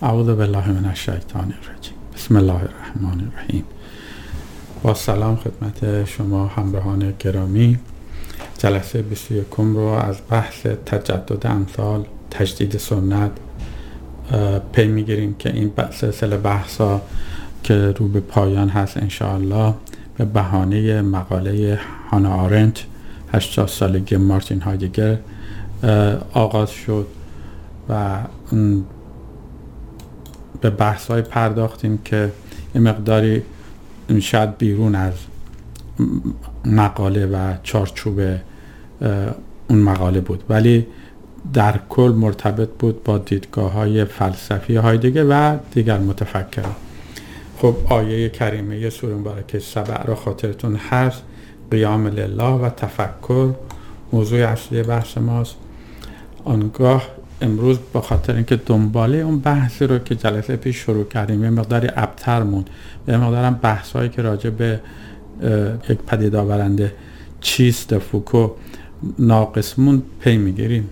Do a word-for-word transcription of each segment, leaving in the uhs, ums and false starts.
اعوذ بالله من الشیطان الرجیم. بسم الله الرحمن الرحیم. با سلام خدمت شما همراهان گرامی. جلسه بیست و یکم رو از بحث تجدد امثال تجدید سنت پی میگیریم که این سلسله بحثا که رو به پایان هست انشاءالله به بهانه مقاله هانا آرنت هشتاد سالگی مارتین هایدگر آغاز شد و به بحث های پرداختیم که یه مقداری شاید بیرون از مقاله و چارچوب اون مقاله بود، ولی در کل مرتبط بود با دیدگاه های فلسفی هایدگر و دیگر متفکران. خب آیه کریمه سوره مبارکه سبع را خاطرتون هست، قیام لله و تفکر موضوع اصلی بحث ماست. آنگاه امروز با خاطر اینکه دنباله اون بحثی رو که جلسه پیش شروع کردیم یه مقداری ابتر موند، یه مقدارم بحثایی که راجع به یک پدید آورنده چیست فوکو ناقص موند پی میگیریم.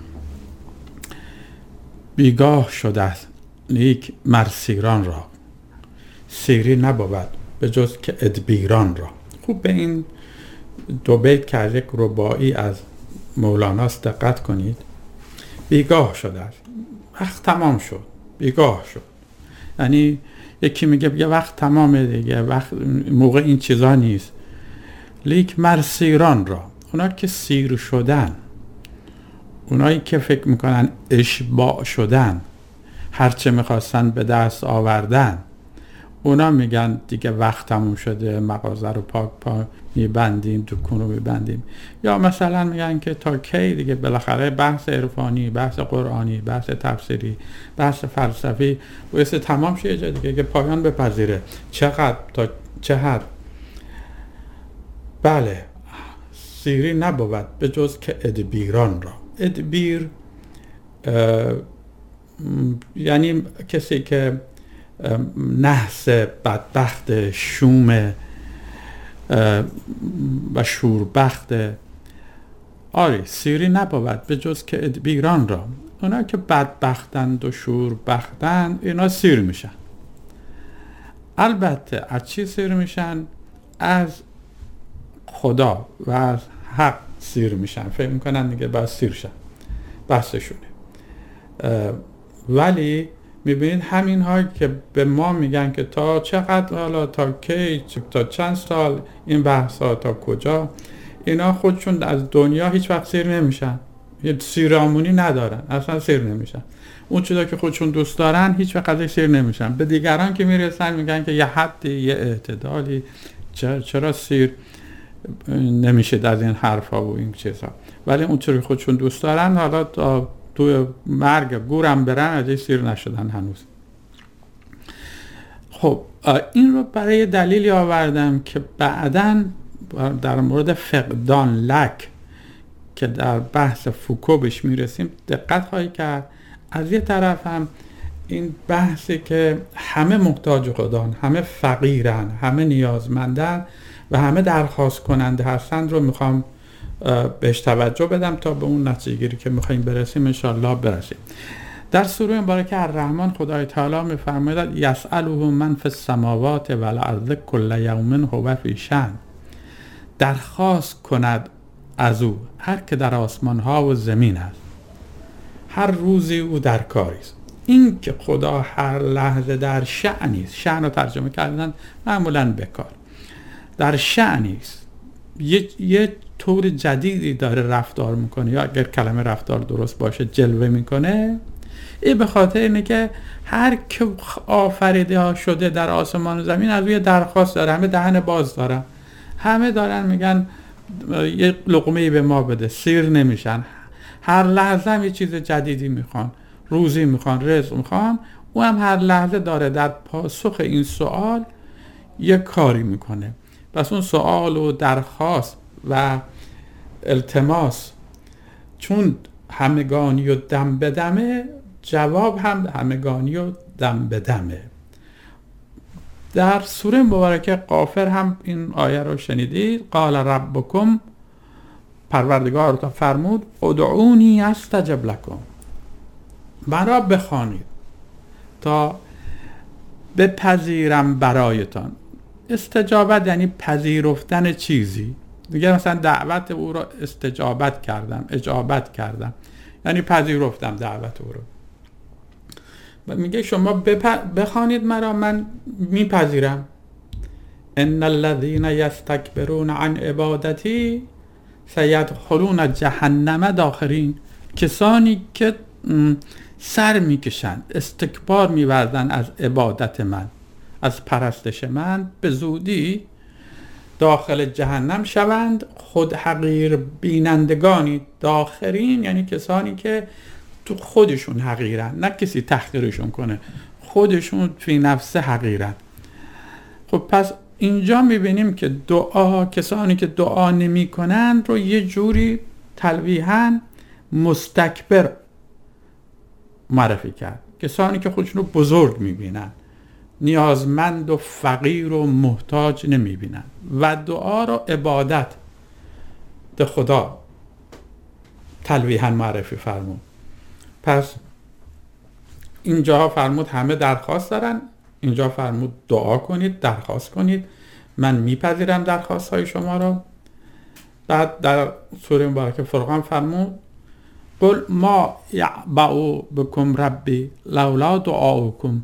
بیگاه شده است لیک مر سیران را، سیری نبود به جز که ادبیران را. خوب به این دو بیت که از یک رباعی از مولاناست دقت کنید. بیگاه شده است، وقت تمام شد، بیگاه شد. یعنی یکی میگه یه وقت تمامه دیگه، وقت موقع این چیزا نیست. لیک مر سیران را، اونا که سیر شدن، اونایی که فکر میکنن اشباع شدن، هرچه میخواستن به دست آوردن، اونا میگن دیگه وقت تموم شده، مغازه رو پاک پاک میبندیم، دکون رو میبندیم. یا مثلا میگن که تا کی دیگه بالاخره بحث عرفانی، بحث قرآنی، بحث تفسیری، بحث فلسفی واسه تمام شه جا دیگه که پایان بپذیره. چقدر تا چه حد؟ بله، سیری نبود به جز که ادبیران را. ادبیر یعنی کسی که نحس بدبخت شوم و شوربخت. آری سیری نبود به جز که ادبیران را. اونا که بدبختند و شوربختند اینا سیر میشن. البته از چی سیر میشن؟ از خدا و از حق سیر میشن. فکر میکنن دیگه باید سیر شن، بحثشونه. ولی میبینید همین ها که به ما میگن که تا چقدر، حالا تا کی، تا چند سال این بحث ها تا کجا، اینا خودشون از دنیا هیچ وقت سیر نمیشن، یه سیرامونی ندارن، اصلا سیر نمیشن. اون چیزا که خودشون دوست دارن هیچ وقت ازش سیر نمیشن. به دیگران که میرسن میگن که یه حدی، یه اعتدالی، چرا سیر نمیشه از این حرفا و این چیزا. ولی اون چیزا که خودشون دوست دارن حالا تا توی مرگ گورم برن ازش سیر نشدن هنوز. خب این رو برای دلیلی آوردم که بعداً در مورد فقدان لک که در بحث فوکو بهش میرسیم دقت خواهی کرد. از یه طرف هم این بحثی که همه محتاج خدان، همه فقیرن، همه نیازمندن و همه درخواست کننده هستند رو میخوام بهش توجه بدم تا به اون نتیجه گیری که میخواییم برسیم انشاءالله برسیم. در سوره مبارکه الرحمن خدای تعالی میفرماید یسأله من فی السماوات و الارض کل یوم هو فی شأن. درخواست کند از او هر که در آسمان ها و زمین است، هر روزی او در کاری است. این که خدا هر لحظه در شأنی است، شأن رو ترجمه کردن معمولا بکار، در شأنی است، یه, یه طور جدیدی داره رفتار میکنه، یا اگر کلمه رفتار درست باشه جلوه میکنه. این به خاطر اینه که هر که آفریده ها شده در آسمان و زمین از روی درخواست داره، همه دهن باز دارن، همه دارن میگن یه لقمه‌ای به ما بده، سیر نمیشن. هر لحظه هم یه چیز جدیدی میخوان، روزی میخوان، رزق میخوان. او هم هر لحظه داره در پاسخ این سوال یه کاری میکنه. پس اون سوال و درخواست و التماس چون همگانی و دم به دمه، جواب هم همگانی و دم به دمه. در سوره مبارکه غافر هم این آیه رو شنیدید. قال ربکم، پروردگارتان فرمود ادعونی استجب لکم، مرا بخوانید تا بپذیرم برایتان. استجابت یعنی پذیرفتن چیزی دیگه. مثلا دعوت او را استجابت کردم، اجابت کردم، یعنی پذیرفتم دعوت او رو. و میگه شما بخوانید مرا، من میپذیرم. ان الذين يستكبرون عن عبادتی سيدخلون جهنم داخرین. کسانی که سر میکشند، استکبار می‌ورزند از عبادت من، از پرستش من، به زودی داخل جهنم شوند. خود حقیر بینندگانی. داخرین یعنی کسانی که تو خودشون حقیرن، نه کسی تحقیرشون کنه، خودشون فی نفسه حقیرن. خب پس اینجا میبینیم که دعا، کسانی که دعا نمی کنن رو یه جوری تلویحاً مستکبر معرفی کرد. کسانی که خودشون رو بزرگ میبینن، نیازمند و فقیر و محتاج نمیبینن. و دعا رو عبادت به خدا تلویحاً معرفی فرمود. پس اینجا فرمود همه درخواست دارن، اینجا فرمود دعا کنید، درخواست کنید، من میپذیرم درخواست های شما رو. بعد در سوره مبارکه فرقان فرمود قل ما یعبأ بکم ربی لولا دعاؤکم.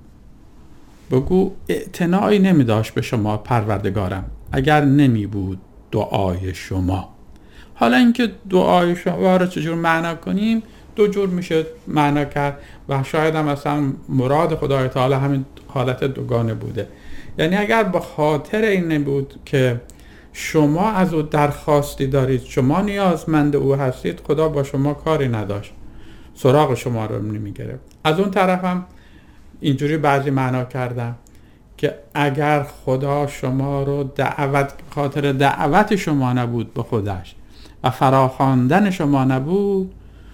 بگو اعتنایی نمی داشت به شما پروردگارم اگر نمی بود دعای شما. حالا اینکه دعای شما رو چجور معنا کنیم، دو جور میشه معنا کرد و شاید هم اصلا مراد خدای تعالی همین حالت دوگانه بوده. یعنی اگر به خاطر این نبود که شما از او درخواستی دارید، شما نیازمند او هستید، خدا با شما کاری نداشت، سراغ شما رو نمیگرفت. از اون طرف هم اینجوری بعضی معنا کردم که اگر خدا شما رو دعوت، خاطر دعوت شما نبود به خودش و فراخواندن شما نبود،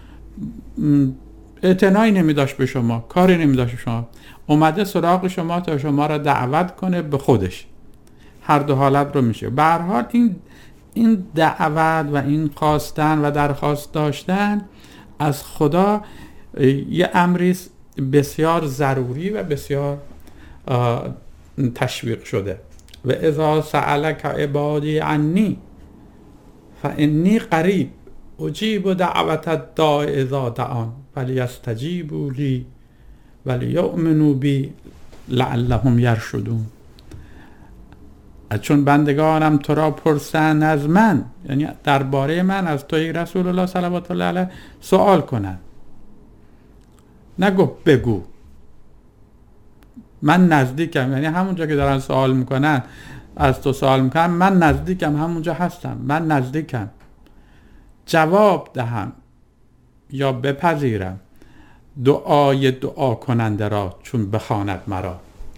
اعتنایی نمی داشت به شما، کاری نمی داشت به شما، اومده سراغ شما تا شما را دعوت کنه به خودش. هر دو حالت رو میشه. به هر حال این این دعوت و این خواستن و درخواست داشتن از خدا یه امری بسیار ضروری و بسیار تشویق شده. و اذا سألک عبادی عنی فانی قریب اجیب دعوت الداع اذا دعان فلیستجیبوا لی ولیؤمنوا بی لعلهم یرشدون. چون بندگانم تو را پرسند از من، یعنی درباره من، از توی رسول الله صلوات الله علیه سوال کنند، نگو بگو من نزدیکم، یعنی همونجا که دارن سوال میکنن از تو سوال میکنن، من نزدیکم، همونجا هستم، من نزدیکم، جواب دهم یا بپذیرم دعای دعا کننده را چون بخواند مرا.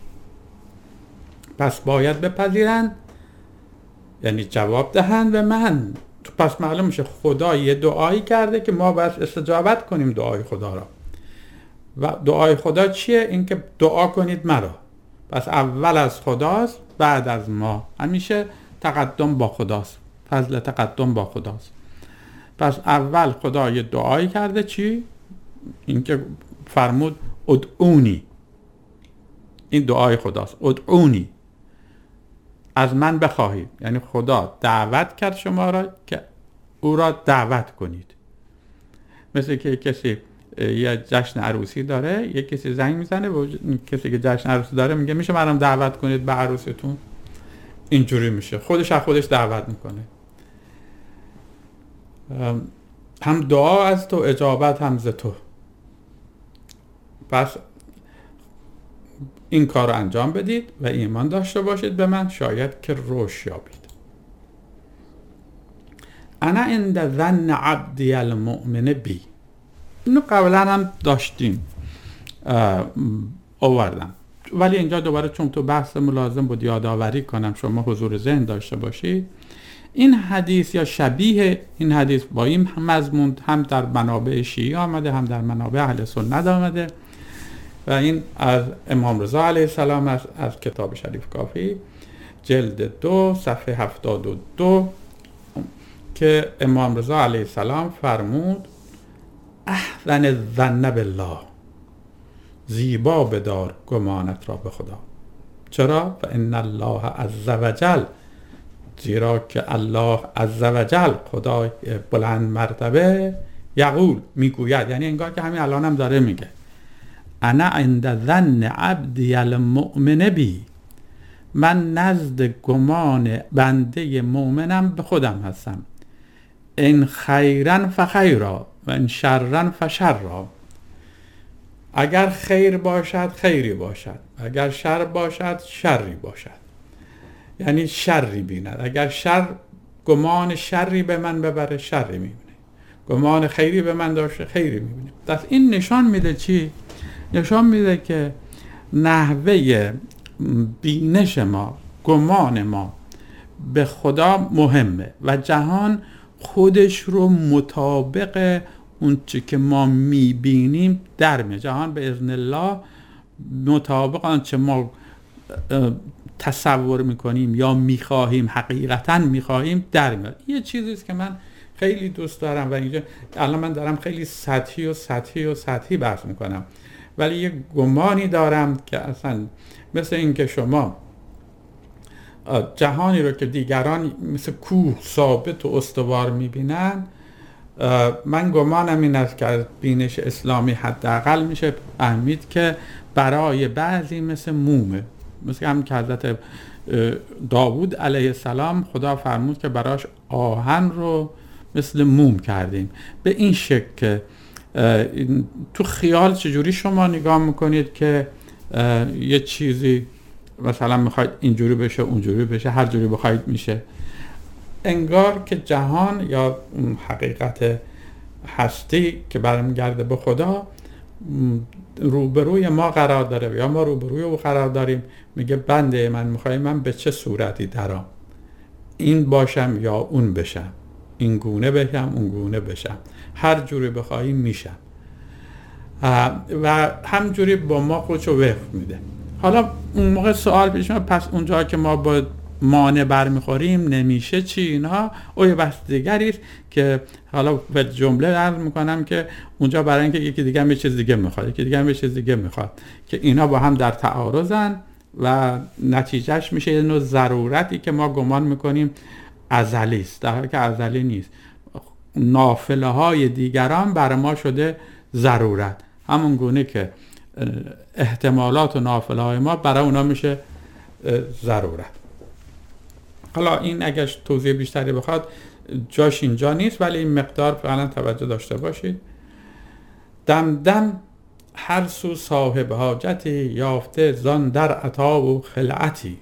پس باید بپذیرند، یعنی جواب دهند به من. پس معلوم میشه خدا یه دعایی کرده که ما باید استجابت کنیم دعای خدا را. و دعای خدا چیه؟ این که دعا کنید مرا. پس اول از خداست، بعد از ما. همیشه تقدم با خداست، فضل تقدم با خداست. پس اول خدا یه دعایی کرده، چی؟ این که فرمود ادعونی، این دعای خداست، ادعونی، از من بخواهید. یعنی خدا دعوت کرد شما را که او را دعوت کنید. مثل که کسی یه جشن عروسی داره، یه کسی زنگ میزنه و کسی که جشن عروسی داره میگه میشه منم دعوت کنید به عروستون. اینجوری میشه، خودش از خودش دعوت میکنه. هم دعا از تو، اجابت هم ز تو. پس این کار رو انجام بدید و ایمان داشته باشید به من، شاید که رشد یابید. انا عند ظن عبدی المؤمن بی. اینو قبلا هم داشتیم، آوردم، ولی اینجا دوباره چون تو بحث ملازم بود یادآوری کنم شما حضور ذهن داشته باشید. این حدیث یا شبیه این حدیث با این مضمون هم در منابع شیعه آمده، هم در منابع اهل سنت آمده و این از امام رضا علیه السلام از, از کتاب شریف کافی جلد دو صفحه هفتاد و دو که امام رضا علیه السلام فرمود احسن الظن بالله، زیبا بدار گمانت را به خدا. چرا؟ فان الله عز وجل، زیرا که الله عز وجل خدای بلند مرتبه یقول میگوید، یعنی انگار که همین الان هم داره میگه انا عند ظن عبدی المؤمن بی، من نزد گمان بنده مؤمنم به خودم هستم. ان خیرا فخیرا و ان شرا فشرا، اگر خیر باشد خیری باشد، اگر شر باشد شری باشد، یعنی شری بیند. اگر شر گمان شری به من ببره شری میبینه، گمان خیری به من داشته خیری میبینه. دست این نشان میده چی؟ نشان میده که نحوه بینش ما، گمان ما به خدا مهمه و جهان خودش رو مطابق اون چی که ما میبینیم در میاد. جهان به اذن الله مطابق آنچه ما تصور میکنیم یا میخواهیم، حقیقتا میخواهیم در میاد. یه چیزی است که من خیلی دوست دارم و اینجا الان من دارم خیلی سطحی و سطحی و سطحی بحث میکنم، ولی یه گمانی دارم که اصلا مثل این که شما جهانی رو که دیگران مثل کوه ثابت و استوار میبینن، من گمانم این است که از بینش اسلامی حداقل میشه فهمید که برای بعضی مثل مومه، مثل هم که حضرت داوود علیه السلام خدا فرمود که براش آهن رو مثل موم کردیم. به این شکل که تو خیال چجوری شما نگاه میکنید که یه چیزی مثلا میخواید اینجوری بشه اونجوری بشه، هر جوری بخواید میشه، انگار که جهان یا اون حقیقت هستی که برمیگرده به خدا روبروی ما قرار داره یا ما روبروی او قرار داریم. میگه بنده من میخوای من به چه صورتی درام، این باشم یا اون بشم، این گونه بشم اون گونه بشم، هر جوری بخوایی میشم و همجوری با ما خودشو وفق میده. حالا اون موقع سوال پیش میاد پس اونجا که ما با مانع برمیخوریم نمیشه چی؟ اینها او یه بحث دیگری است که حالا به جمله عرض میکنم که اونجا برای اینکه یکی دیگه هم یه چیز دیگه میخواد، یکی دیگه هم یه چیز دیگه میخواد که اینا با هم در تعارضن و نتیجهش میشه یه نوع ضرورتی که ما گمان میکنیم ازلی است، در حالی که ازلی نیست. نافله های دیگران برای ما شده ضرورت، همون گونه که احتمالات و نافله های ما برای اونا میشه ضرورت. حالا این اگه توضیح بیشتری بخواد جاش اینجا نیست، ولی این مقدار فعلا توجه داشته باشید. دم دم هر سو صاحب حاجتی، یافته زان در عطا و خلعتی.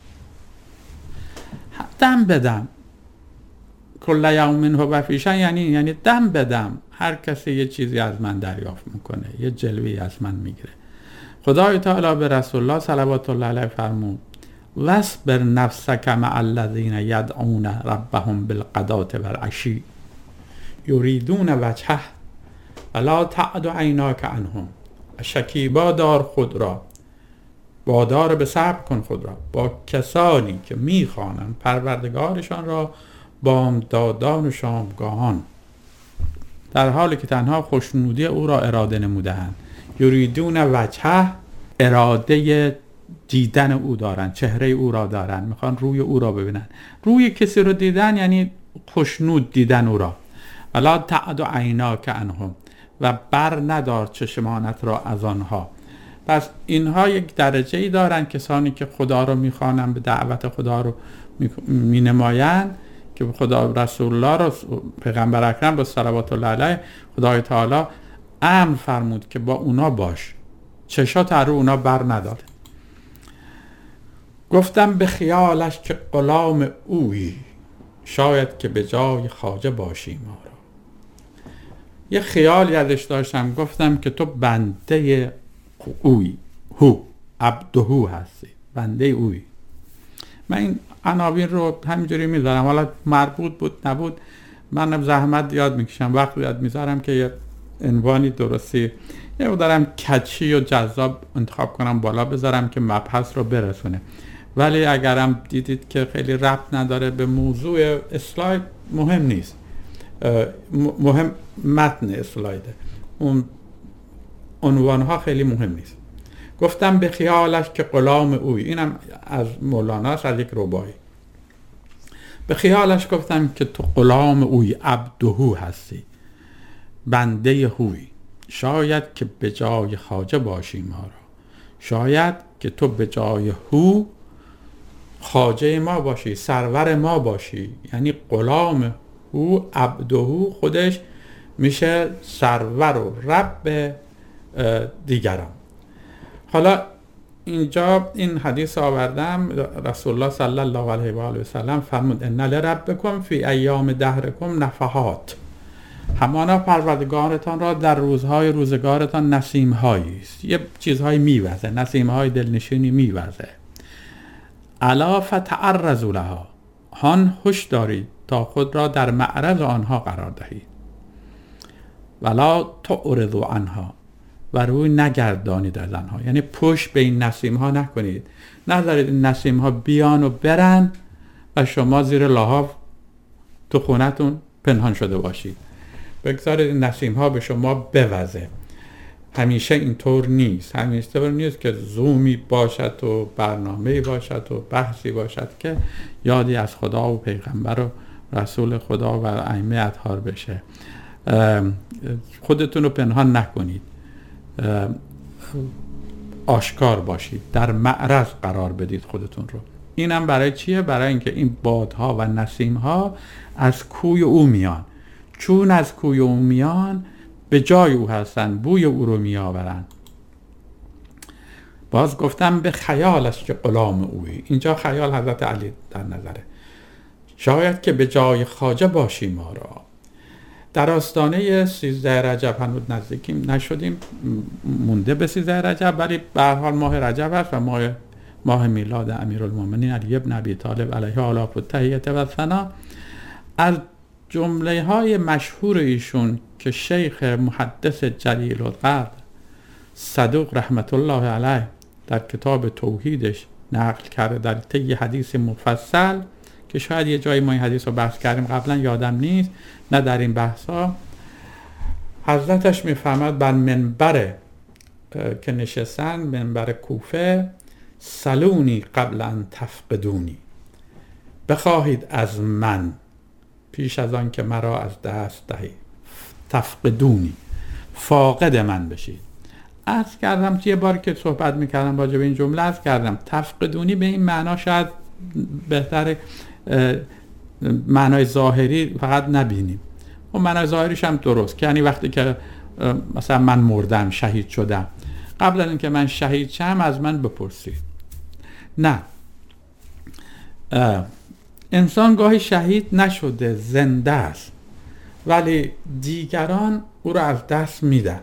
دم بدم کل یوم هو فیشن، یعنی یعنی دم بدم هر کسی یه چیزی از من دریافت میکنه، یه جلوی از من میگیره. خدای تعالی به رسول الله صلوات الله علیه فرمود واصبر نفسک مع الذین یدعون ربهم بالغداة والعشی یریدون وجهه ولا تعد عیناک عنهم. شکیبا دار خود را، وادار به صبر کن خود را با کسانی که میخوانند پروردگارشان را بامدادان و شامگاهان، در حالی که تنها خوشنودی او را اراده نموده‌اند. یریدون وجهه، اراده دیدن او دارن، چهره او را دارن، میخوان روی او را ببینن. روی کسی رو دیدن یعنی خوشنود دیدن او را. ولا تعد عیناک عنهم، و بر ندار چشمانت را از آنها. پس اینها یک درجه ای دارن، کسانی که خدا رو میخوانن، به دعوت خدا رو مینمایند، که خدا رسول الله رو، پیغمبر اکرم با صلوات الله علیه، خدای تعالی امر فرمود که با اونا باش، چشات رو اونا بر نداره. گفتم به خیالش که غلام اویی، شاید که به جای خواجه باشی ما را. یه خیالی ازش داشتم، گفتم که تو بنده اویی، هو عبدهو هستی، بنده اویی. من این عناوین رو همینجوری میذارم، حالا مربوط بود نبود منم زحمت یاد میکشم، وقت یاد میذارم که یه عنوانی درستی یه دارم کچی و جذاب انتخاب کنم بالا بذارم که مبحث رو برسونه. ولی اگرم دیدید که خیلی ربط نداره به موضوع اسلاید، مهم نیست، مهم متن اسلایده. اون عنوانها خیلی مهم نیست. گفتم به خیالش که غلام اوی، اینم از مولاناست، از یک ربایی. به خیالش گفتم که تو غلام اوی، عبدهو هستی، بنده هوی. شاید که به جای خواجه باشی ما را، شاید که تو به جای هو خواجه ما باشی، سرور ما باشی. یعنی غلام هو، عبدهو خودش میشه سرور و رب دیگران. حالا اینجا این حدیث آوردم، رسول الله صلی الله علیه و آله و سلم فرمود ان لربکم فی ایام دهرکم نفحات، همانا پروردگارتان را در روزهای روزگارتان نسیم‌هایی است، یه چیزهای میوزه، نسیم‌های دلنشینی میوزه. الا فتعرضوا لها، هان هوش دارید تا خود را در معرض آنها قرار دهید. ولا تعرضوا عنها، و روی نگردانید از آنها، یعنی پشت به این نسیم ها نکنید، نذارید این نسیم ها بیان و برن و شما زیر لحاف تو خونتون پنهان شده باشید. بگذارید این نسیم ها به شما بوزه. همیشه اینطور نیست، همیشه اینطور نیست که زومی باشد و برنامه‌ای باشد و بحثی باشد که یادی از خدا و پیغمبر و رسول خدا و ائمه اطهار بشه. خودتون رو پنهان نکنید، آشکار باشید، در معرض قرار بدید خودتون رو. اینم برای چیه؟ برای اینکه این بادها و نسیمها از کوی او میان، چون از کوی او میان به جای او هستن، بوی او رو میآورن. باز گفتم به خیالش که غلام اوی، اینجا خیال حضرت علی در نظره. شاید که به جای خواجه باشی ما را. در آستانه سیزده رجب هنوز نزدیکیم نشدیم، مونده به سیزده رجب، ولی به هر حال ماه رجب است و ماه ماه میلاد امیرالمومنین علی بن ابی طالب علیه آلاف التحیة و الثنا. از جمله های مشهور ایشون که شیخ محدث جلیل القدر صدوق رحمت الله علیه در کتاب توحیدش نقل کرده در طی حدیث مفصل که شاید یه جایی ما این حدیث رو بحث کردیم قبلا، یادم نیست، نه در این بحثا. حضرتش میفهمد بر منبر که نشستن، منبر کوفه، سلونی قبل ان تفقدونی، بخواهید از من پیش از آن که مرا از دست دهید، تفقدونی، فاقد من بشید. عرض کردم یه بار که صحبت میکردم راجع به این جمله، عرض کردم تفقدونی به این معنا شاید بهتر معنای ظاهری فقط نبینیم، و معنای ظاهریش هم درست، که یعنی وقتی که مثلا من مردم، شهید شدم، قبل از اینکه من شهید شم از من بپرسید. نه، انسان گاهی شهید نشده، زنده است، ولی دیگران او را از دست میدن،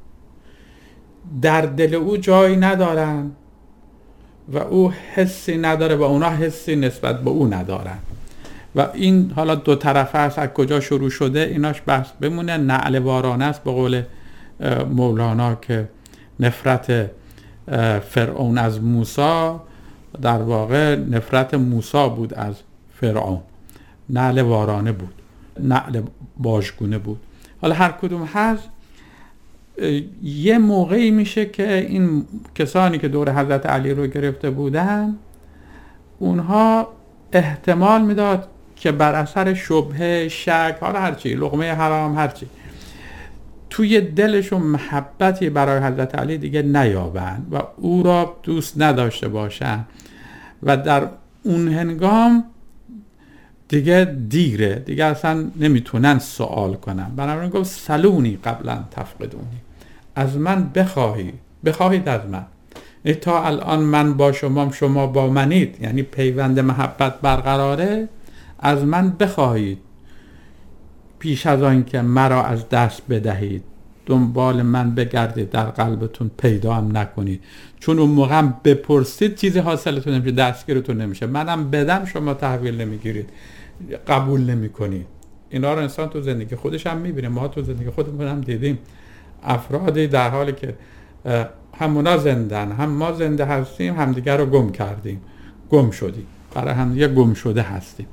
در دل او جایی ندارن و او حسی نداره و اونا حسی نسبت به او ندارن. و این حالا دو طرفه است، از کجا شروع شده ایناش بحث بمونه. نعل وارانه است به قول مولانا که نفرت فرعون از موسی در واقع نفرت موسی بود از فرعون، نعل وارانه بود، نعل باژگونه بود. حالا هر کدوم هست، یه موقعی میشه که این کسانی که دور حضرت علی رو گرفته بودن، اونها احتمال میداد که بر اثر شبهه، شک، حالا هرچی، لقمه حرام، هرچی، توی دلشون محبتی برای حضرت علی دیگه نیابن و او را دوست نداشته باشن و در اون هنگام دیگه دیگره، دیگه اصلا نمیتونن سوال کنن. بنابراین گفت سلونی قبلا تفقدونی، از من بخواهید، بخواهید از من. تا الان من با شما، شما با منید، یعنی پیوند محبت برقراره، از من بخواهید پیش از آن که مرا از دست بدهید، دنبال من بگردید، در قلبتون پیدا هم نکنید، چون اون موقع هم بپرسید چیزی حاصلتون نمیشه، دستگیرتون نمیشه، منم بدم شما تحویل نمیگیرید، قبول نمیکنید. اینا رو انسان تو زندگی خودش هم میبینه، ما تو زندگی خودمون هم دیدیم افرادی در حالی که همونا زندن، هم ما زنده هستیم، همدیگر رو گم کردیم، گم شدیم، برای هم یه گم شده هستیم.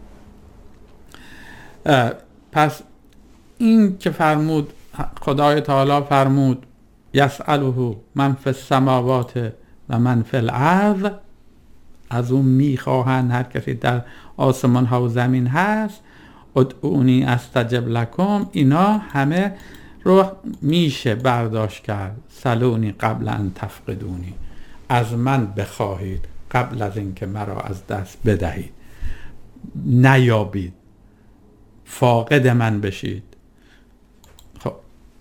پس این که فرمود، خدای تعالی فرمود یسأله من فی السماوات و من فی الارض، از اون میخواهند هر کسی در آسمان ها و زمین هست، ادعونی استجب لکم، اینا همه رو میشه برداشت کرد. سلونی قبل ان تفقدونی، از من بخواهید قبل از اینکه مرا از دست بدهید، نیابید، فاقد من بشید. خب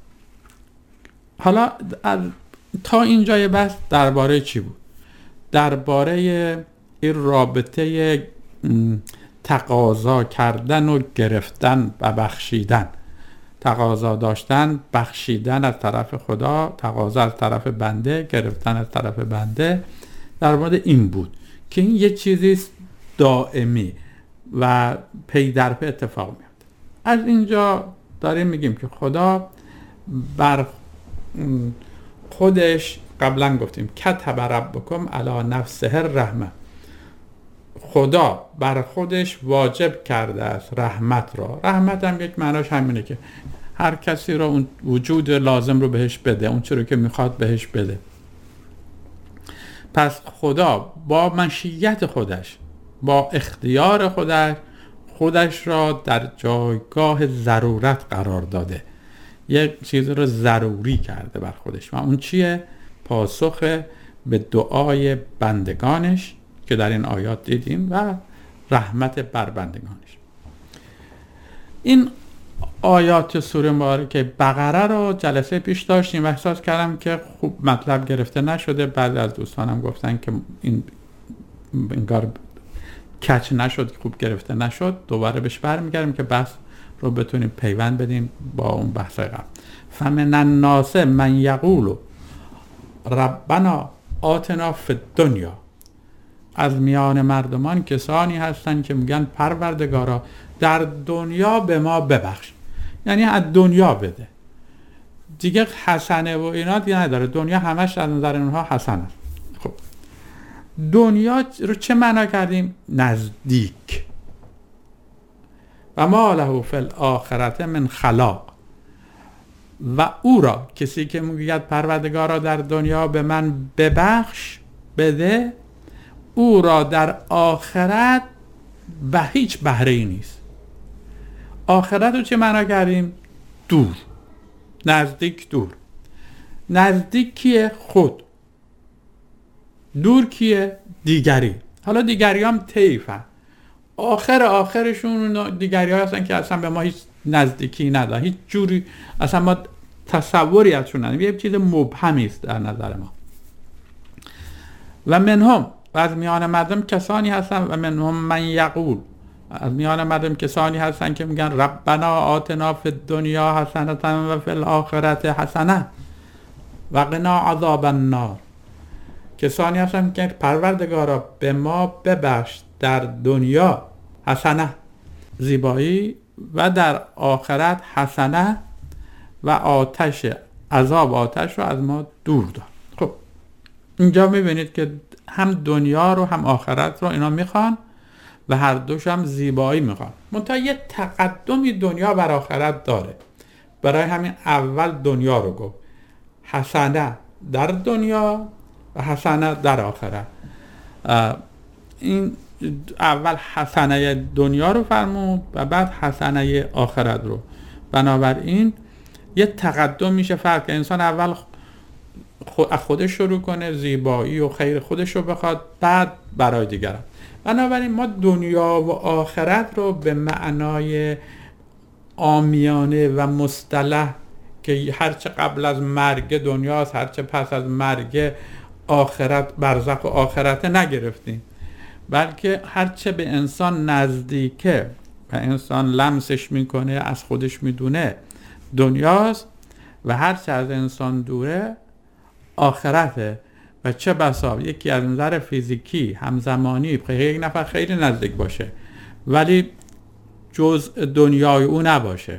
حالا تا اینجای بحث درباره چی بود؟ درباره این رابطه تقاضا کردن و گرفتن و بخشیدن، تقاضا داشتن، بخشیدن از طرف خدا، تقاضا از طرف بنده، گرفتن از طرف بنده. در مورد این بود که این یه چیزی دائمی و پی در پی اتفاق میفته. از اینجا داریم میگیم که خدا بر خودش، قبلا گفتیم کتب ربکم علی نفسه الرحمه، خدا بر خودش واجب کرده است رحمت را. رحمت هم یک معناش همینه که هر کسی را اون وجود لازم رو بهش بده، اون چیزی که میخواد بهش بده. پس خدا با مشیت خودش، با اختیار خودش، خودش را در جایگاه ضرورت قرار داده، یک چیز رو ضروری کرده بر خودش. و اون چیه؟ پاسخ به دعای بندگانش که در این آیات دیدیم و رحمت بر بندگانش. این آیات سوره مبارکه بقره رو جلسه پیش داشتیم و احساس کردم که خوب مطلب گرفته نشده. بعضی از دوستانم گفتن که این انگار کچ نشد، خوب گرفته نشد. دوباره بهش برمیگردیم که بحث رو بتونیم پیوند بدیم با اون بحث قبل. فمن الناس من یقول ربنا آتنا فی الدنیا، از میان مردمان کسانی هستن که میگن پروردگارا در دنیا به ما ببخش، یعنی از دنیا بده دیگه. حسنه و اینا دیگه نداره، دنیا همش از نظر اونها حسن است. خب دنیا رو چه معنا کردیم؟ نزدیک. و ما له فی الاخرة من خلاق، و او را، کسی که میگوید پروردگارا در دنیا به من ببخش بده، او را در آخرت به هیچ بهره‌ای نیست. آخرت رو چه معنا کردیم؟ دور، نزدیک، دور. نزدیک کیه؟ خود. دور کیه؟ دیگری. حالا دیگری هم طیفه، آخر آخرشون دیگری ها هستن که اصلا به ما هیچ نزدیکی ندارن، هیچ جوری اصلا ما تصوری ازشون نداریم، یه چیز مبهمی است در نظر ما. و منهم، و از میان مردم کسانی هستن، و منهم من یقول، از میان مردم کسانی هستن که میگن ربنا آتنا فی الدنیا حسنة و فی الاخرة حسنة و قنا عذاب النار. کسانی هستن که پروردگارا به ما ببخش در دنیا حسنه، زیبایی، و در آخرت حسنه، و آتش، عذاب آتش رو از ما دور دار. خب اینجا میبینید که هم دنیا رو هم آخرت رو اینا میخوان و هر دوش هم زیبایی میخوان. منتها یه تقدمی دنیا بر آخرت داره. برای همین اول دنیا رو گفت، حسنه در دنیا و حسنه در آخرت. این اول حسنه دنیا رو فرمود و بعد حسنه آخرت رو. بنابراین یه تقدم میشه فرق. انسان اول خودش شروع کنه، زیبایی و خیر خودش رو بخواد، بعد برای دیگران. بنابراین ما دنیا و آخرت رو به معنای عامیانه و مصطلح که هرچه قبل از مرگ دنیاست، هرچه پس از مرگ آخرت، برزخ و آخرت نگرفتیم، بلکه هرچه به انسان نزدیکه و انسان لمسش میکنه، از خودش میدونه، دنیاست، و هرچه از انسان دوره آخرته. و چه بسا یکی از نظر فیزیکی همزمانی یک نفر خیلی نزدیک باشه ولی جز دنیای او نباشه،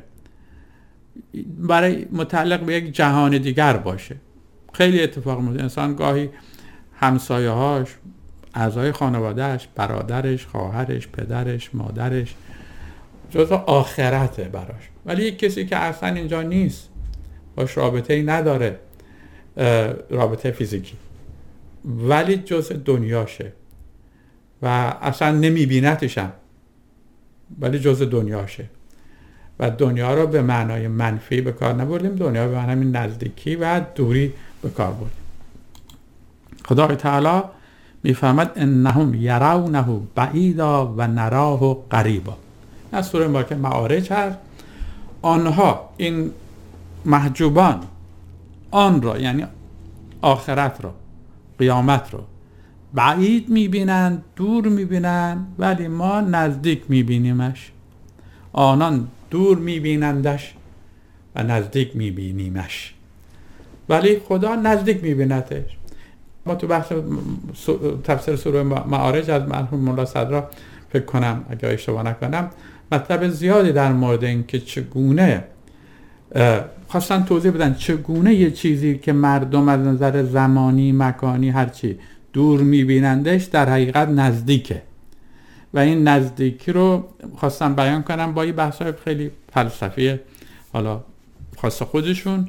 برای متعلق به یک جهان دیگر باشه. خیلی اتفاق میفته. انسان گاهی همسایه هاش، اعضای خانوادهش، برادرش، خواهرش، پدرش، مادرش جزء آخرته براش، ولی یک کسی که اصلا اینجا نیست، باش رابطه‌ای نداره، رابطه فیزیکی، ولی جزء دنیاشه و اصلا نمیبینتش هم، ولی جزء دنیاشه و دنیا رو به معنای منفی به کار نبردیم، دنیا به معنای نزدیکی و دوری به کار بردیم. خدای تعالی میفرماد انهم یرونه بعیدا و نراه قریبا. از سوره مبارکه معارج هست. آنها، این محجوبان، آن را یعنی آخرت را، قیامت را بعید میبینند، دور میبینند، ولی ما نزدیک میبینیمش. آنان دور میبینندش و نزدیک میبینیمش، ولی خدا نزدیک میبیندش. ما تو بحث تفسیر سوره معارج از مرحوم مولا صدرا فکر کنم اگر اشتباه نکنم مطلب زیادی در مورد این که چگونه خواستن توضیح بدن چگونه یه چیزی که مردم از نظر زمانی، مکانی، هرچی دور میبینندش در حقیقت نزدیکه و این نزدیکی رو خواستن بیان کنم با یه بحثای خیلی فلسفی حالا خاص خودشون.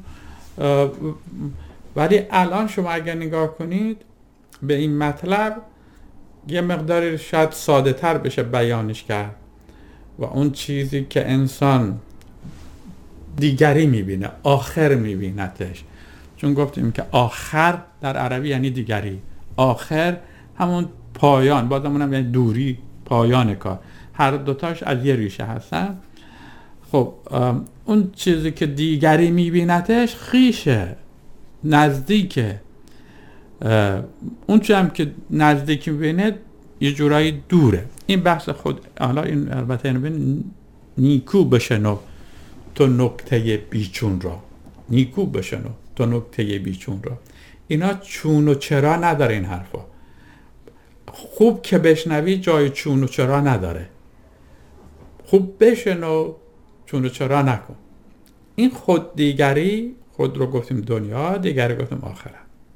ولی الان شما اگر نگاه کنید به این مطلب یه مقداری شاید ساده تر بشه بیانش کرد و اون چیزی که انسان دیگری میبینه، آخر میبینتش. چون گفتیم که آخر در عربی یعنی دیگری، آخر همون پایان، بازم اونم یعنی دوری، پایان کار، هر دوتاش از یه ریشه هستن. خب اون چیزی که دیگری میبینتش خیشه، نزدیکه. اون چیزی هم که نزدیک میبینه یه جورایی دوره. این بحث خود حالا این البته اینو نیکو بشنو تو نکته بیچون را، نیکو بشنو تو نکته بیچون را. اینا چون و چرا نداره این حرفا. خوب که بشنوی جای چون و چرا نداره. خوب بشنو، چون و چرا نکن. این خود دیگری، خود رو گفتیم دنیا، دیگری گفتیم آخرت.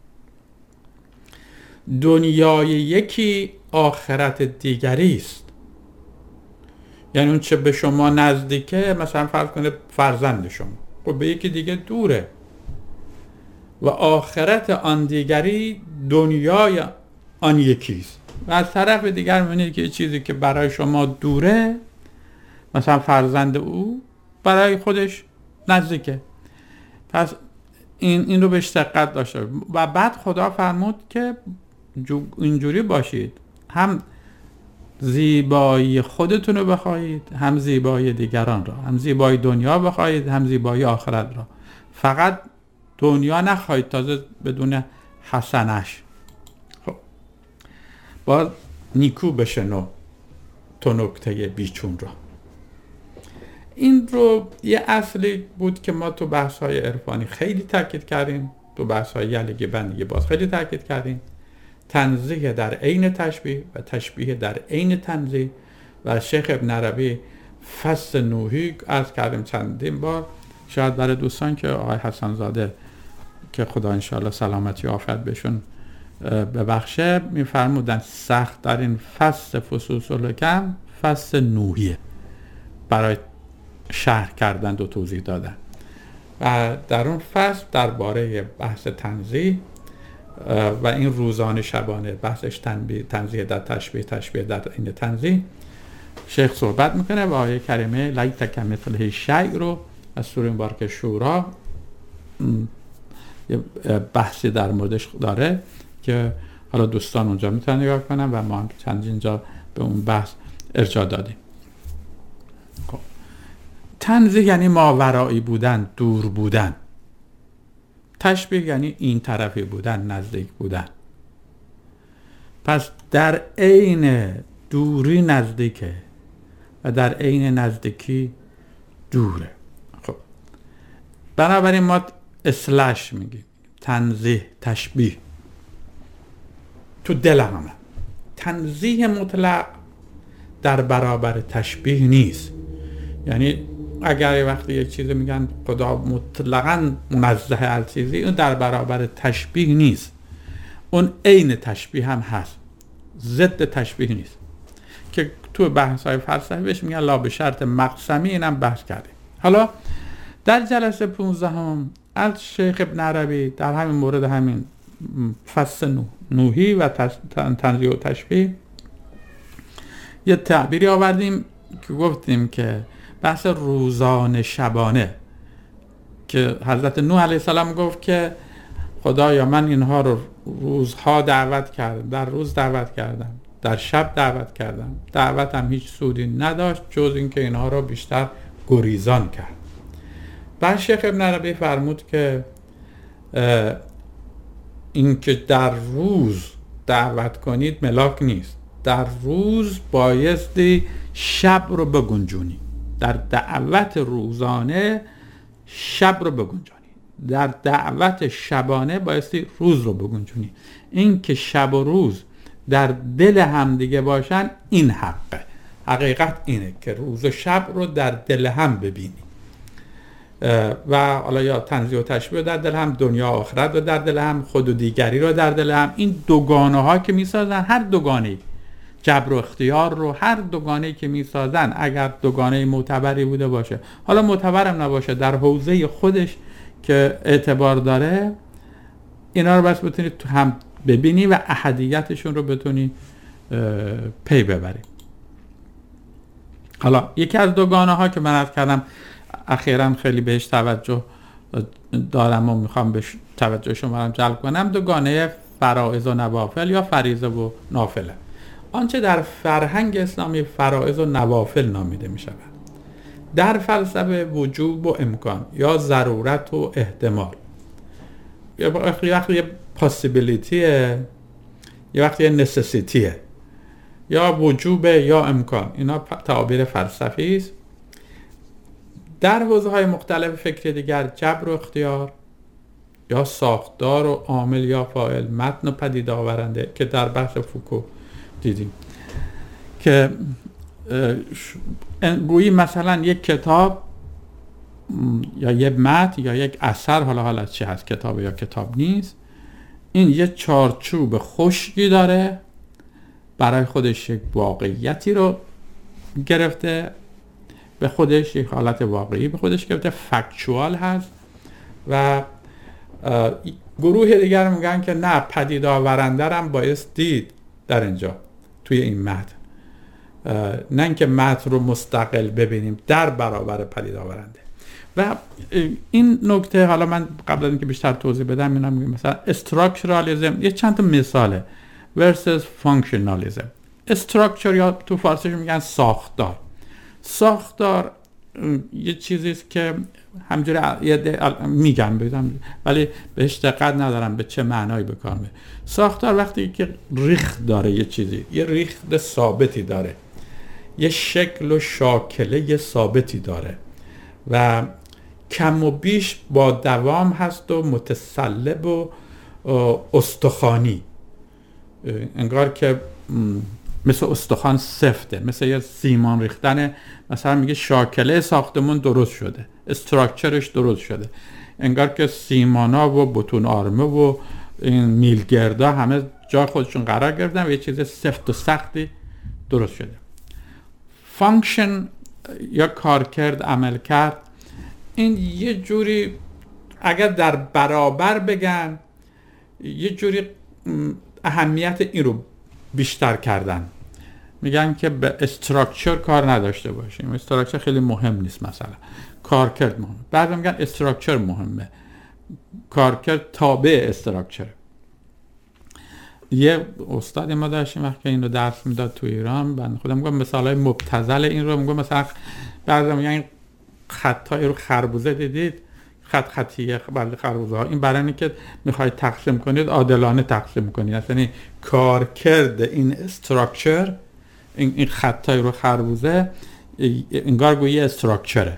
دنیای یکی، آخرت دیگری است. یعنی اون چه به شما نزدیکه، مثلا فرض کنه فرزند شما، خب به یکی دیگه دوره و آخرت آن دیگری دنیای آن یکیست. و از طرف دیگر می‌بینید که چیزی که برای شما دوره، مثلا فرزند او برای خودش نزدیکه. پس این این رو بهش دقت داشته و بعد خدا فرمود که اینجوری باشید، هم زیبایی خودتون رو بخواهید، هم زیبایی دیگران را، هم زیبایی دنیا بخواهید، هم زیبایی آخرت را. فقط دنیا نخواهید تازه بدون حسنش. خب باز نیکو بشنو تو نکته بیچون را. این رو یه اصلی بود که ما تو بحث‌های عرفانی خیلی تاکید کردیم، تو بحث‌های یلگی بندگی باز خیلی تاکید کردیم. تنزیه در عین تشبیه و تشبیه در عین تنزیه. و شیخ ابن عربی فصل نوحی عرض کردیم چندین بار، شاید برای دوستان که آقای حسن زاده که خدا انشاءالله سلامتی و عافیت بهشون ببخشه میفرمودن سخت در این فصل فصوص الحکم فصل نوحیه برای شرح کردن و توضیح دادن. و در اون فصل درباره بحث تنزیه و این روزانه شبانه بحثش تنبیه، تنزیه در تشبیه، تشبیه در این تنزیه شیخ صحبت میکنه و آیه کریمه لیت کمثله شیء رو از سوره مبارکه شورا یه بحثی در موردش داره که حالا دوستان اونجا میتونن نگاه کنن و ما هم چند جا به اون بحث ارجاع دادیم. خب تنزیه یعنی ماورایی بودن، دور بودن. تشبیه یعنی این طرفی بودن، نزدیک بودن. پس در عین دوری نزدیکه و در عین نزدیکی دوره. خب بنابراین ما اسلش میگیم، تنزیه، تشبیه. تو دل همه تنزیه مطلق در برابر تشبیه نیست. یعنی اگر یه وقتی یک چیزی میگن خدا مطلقاً منزه از چیزی، اون در برابر تشبیه نیست، اون عین تشبیه هم هست، ضد تشبیه نیست که تو بحث های فلسفی بهش میگن لا به شرط مقسمی. اینم بحث کردیم. حالا در جلسه پونزده هم از شیخ ابن عربی در همین مورد همین فصل نوحی و تنزیه و تشبیه یه تعبیری آوردیم که گفتیم که بحث روزانه شبانه که حضرت نوح علیه السلام گفت که خدایا من اینها رو روزها دعوت کردم، در روز دعوت کردم، در شب دعوت کردم، دعوتم هیچ سودی نداشت جز اینکه اینها رو بیشتر گریزان کرد. بعد شیخ ابن عربی فرمود که اینکه در روز دعوت کنید ملاک نیست، در روز بایستی شب رو بگنجونی، در دعوت روزانه شب رو بگنجونی، در دعوت شبانه بایستی روز رو بگنجونی. این که شب و روز در دل هم دیگه باشن این حقه، حقیقت اینه که روز و شب رو در دل هم ببینی و حالا یا تنزیه و تشبیه در دل هم، دنیا و آخرت رو در دل هم، خود و دیگری رو در دل هم. این دوگانه ها که میسازن، هر دوگانه جبر و اختیار رو، هر دوگانه‌ای که میسازن اگر دوگانه معتبری بوده باشه، حالا معتبرم نباشه، در حوزه خودش که اعتبار داره، اینا رو بس بتونید تو هم ببینی و احدیتشون رو بتونی پی ببری. حالا یکی از دوگانه ها که من عرض کردم اخیراً خیلی بهش توجه دارم و میخوام بهش توجه شما رو جلب کنم، دوگانه فرائض و نوافل یا فریضه و نافله. آنچه در فرهنگ اسلامی فرائض و نوافل نامیده می شود، در فلسفه وجوب و امکان یا ضرورت و احتمال، یا وقتی یه پاسیبیلیتیه، یا وقتی یه نسسیتیه، یا وجوبه یا امکان، اینا تعابیر فلسفی است. در حوزه های مختلف فکری دیگر جبر و اختیار یا ساختار و عامل یا فاعل، متن و پدیده آورنده که در بحث فوکو دیدیم که گویی مثلا یک کتاب یا یک متن یا یک اثر، حالا حالا چه هست، کتاب یا کتاب نیست، این یه چارچوب خشکی داره، برای خودش یک واقعیتی رو گرفته، به خودش یک حالت واقعی به خودش گرفته، فکچوال هست. و گروه دیگر میگن که نه، پدیده آورنده هم باید دید در اینجا توی این متن، نه اینکه متن رو مستقل ببینیم در برابر پدیده آورنده. و این نکته حالا من قبل از اینکه بیشتر توضیح بدم اینا میگم، مثلا استراکچرالیسم یه چند تا مثاله versus functionalism. استراکچر یا تو فارسیش میگن ساختار. ساختار یه چیزی است که همجوری میگم بدم ولی بهش دقت ندارم به چه معنایی به کار میبره. ساختار وقتی که ریخ داره، یه چیزی یه ریخت ثابتی داره، یه شکل و شاکله ثابتی داره و کم و بیش با دوام هست و متصلب و استخوانی، انگار که مثل استخوان سفته، مثل یه سیمان ریختن. مثلا میگه شاکله ساختمون درست شده، استراکچرش درست شده، انگار که سیمانا و بتون آرمه و این میلگردا همه جا خودشون قرار گرفتن و یه چیز سفت و سختی درست شده. فانکشن یا کارکرد، عمل کرد، این یه جوری اگر در برابر بگن یه جوری اهمیت این رو بیشتر کردن، میگن که به استراکچر کار نداشته باشیم، استراکچر خیلی مهم نیست، مثلا کارکرد مهمه. بعد میگن استراکچر مهمه، کارکرد تابع استراکچر. یه استادی ما داشتیم وقتی که این رو درس میداد تو ایران، من خودم میگم مثالای مبتذل این رو میگم، مثلا بعضی میگن این خطای رو خربوزه دیدید، خط خطیه برای خربوزه ها، این برای اینه که میخواید تقسیم کنید عادلانه تقسیم کنید، یعنی کارکرد این استراکچر، این این خطای رو خربوزه انگار گویی استراکچره،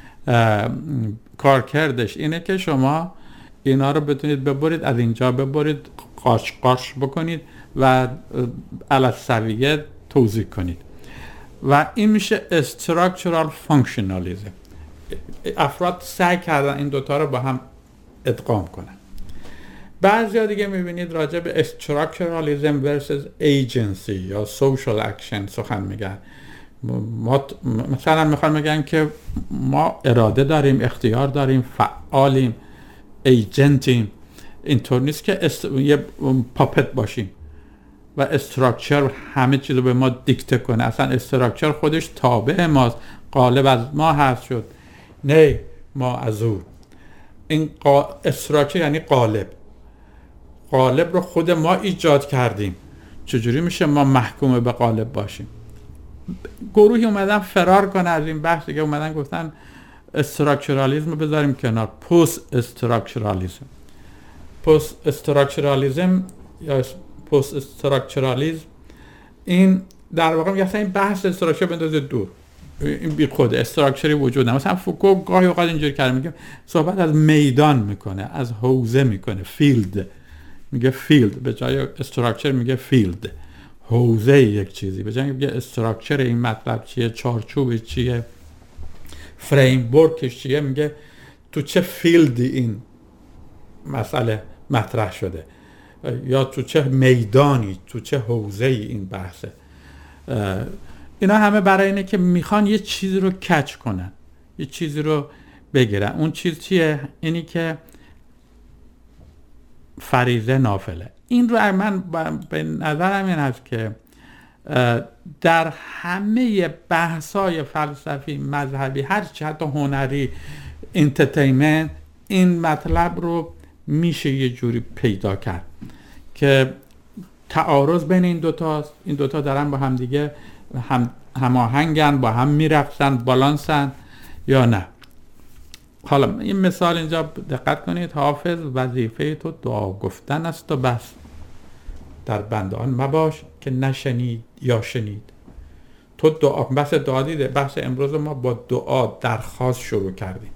کارکردش اینه که شما اینا رو بتونید ببرید از اینجا، ببرید قاش قاش بکنید و علالسویه توزیع کنید و این میشه استراکچرال فانکشنالیزم. افراد سعی کردن این دوتا رو با هم ادغام کنن. بعضی ها دیگه میبینید راجع به استراکچرالیزم versus ایجنسی یا سوشال اکشن سخن میگن. ما مثلا میخوان میگن که ما اراده داریم، اختیار داریم، فعالیم، ایجنتیم. اینطور نیست که است... یه پاپت باشیم و استراکچر همه چیز رو به ما دیکته کنه. اصلا استراکچر خودش تابع ماست، قالب از ما هست شد، نه ما از او. این قا... استراکچر یعنی قالب. قالب رو خود ما ایجاد کردیم. چجوری میشه ما محکوم به قالب باشیم؟ گروهی اومدن فرار کنه از این بحث دیگه، اومدن گفتن استراکچرالیسم رو بذاریم کنار، پست استراکچرالیسم. پست استراکچرالیسم یا پست استراکچرالیسم این در واقع میگه اصلا این بحث استراکچر بندازه دور، این بی خود استراکچری وجود نداره. مثلا فوکو گاهی اوقات اینجوری کرده، میگه صحبت از میدان میکنه، از حوزه میکنه، فیلد میگه، فیلد به جای استراکچر میگه فیلد، حوزه یک چیزی. به جای میگه استراکچر این مطلب چیه، چارچوب چیه، فریم ورکش چیه، میگه تو چه فیلدی این مسئله مطرح شده یا تو چه میدانی، تو چه حوزه‌ای این بحثه. اینا همه برای اینه که میخوان یه چیزی رو کچ کنن، یه چیزی رو بگیرن. اون چیز چیه؟ اینی که فریضه نافله. این رو من به نظرم این هست که در همه بحث‌های فلسفی، مذهبی، هر چی، حتی هنری، انترتینمنت، این مطلب رو میشه یه جوری پیدا کرد که تعارض بین این دوتاست، این دوتا دارن با هم دیگه هم هماهنگن، با هم میرقصن، بالانسن یا نه. حالا این مثال اینجا دقت کنید، حافظ وظیفه تو دعا گفتن است و بس، در بند آن مباش که نشنید یا شنید. تو دعا، بحث دعا دیده، بحث امروز ما با دعا درخواست شروع کردیم.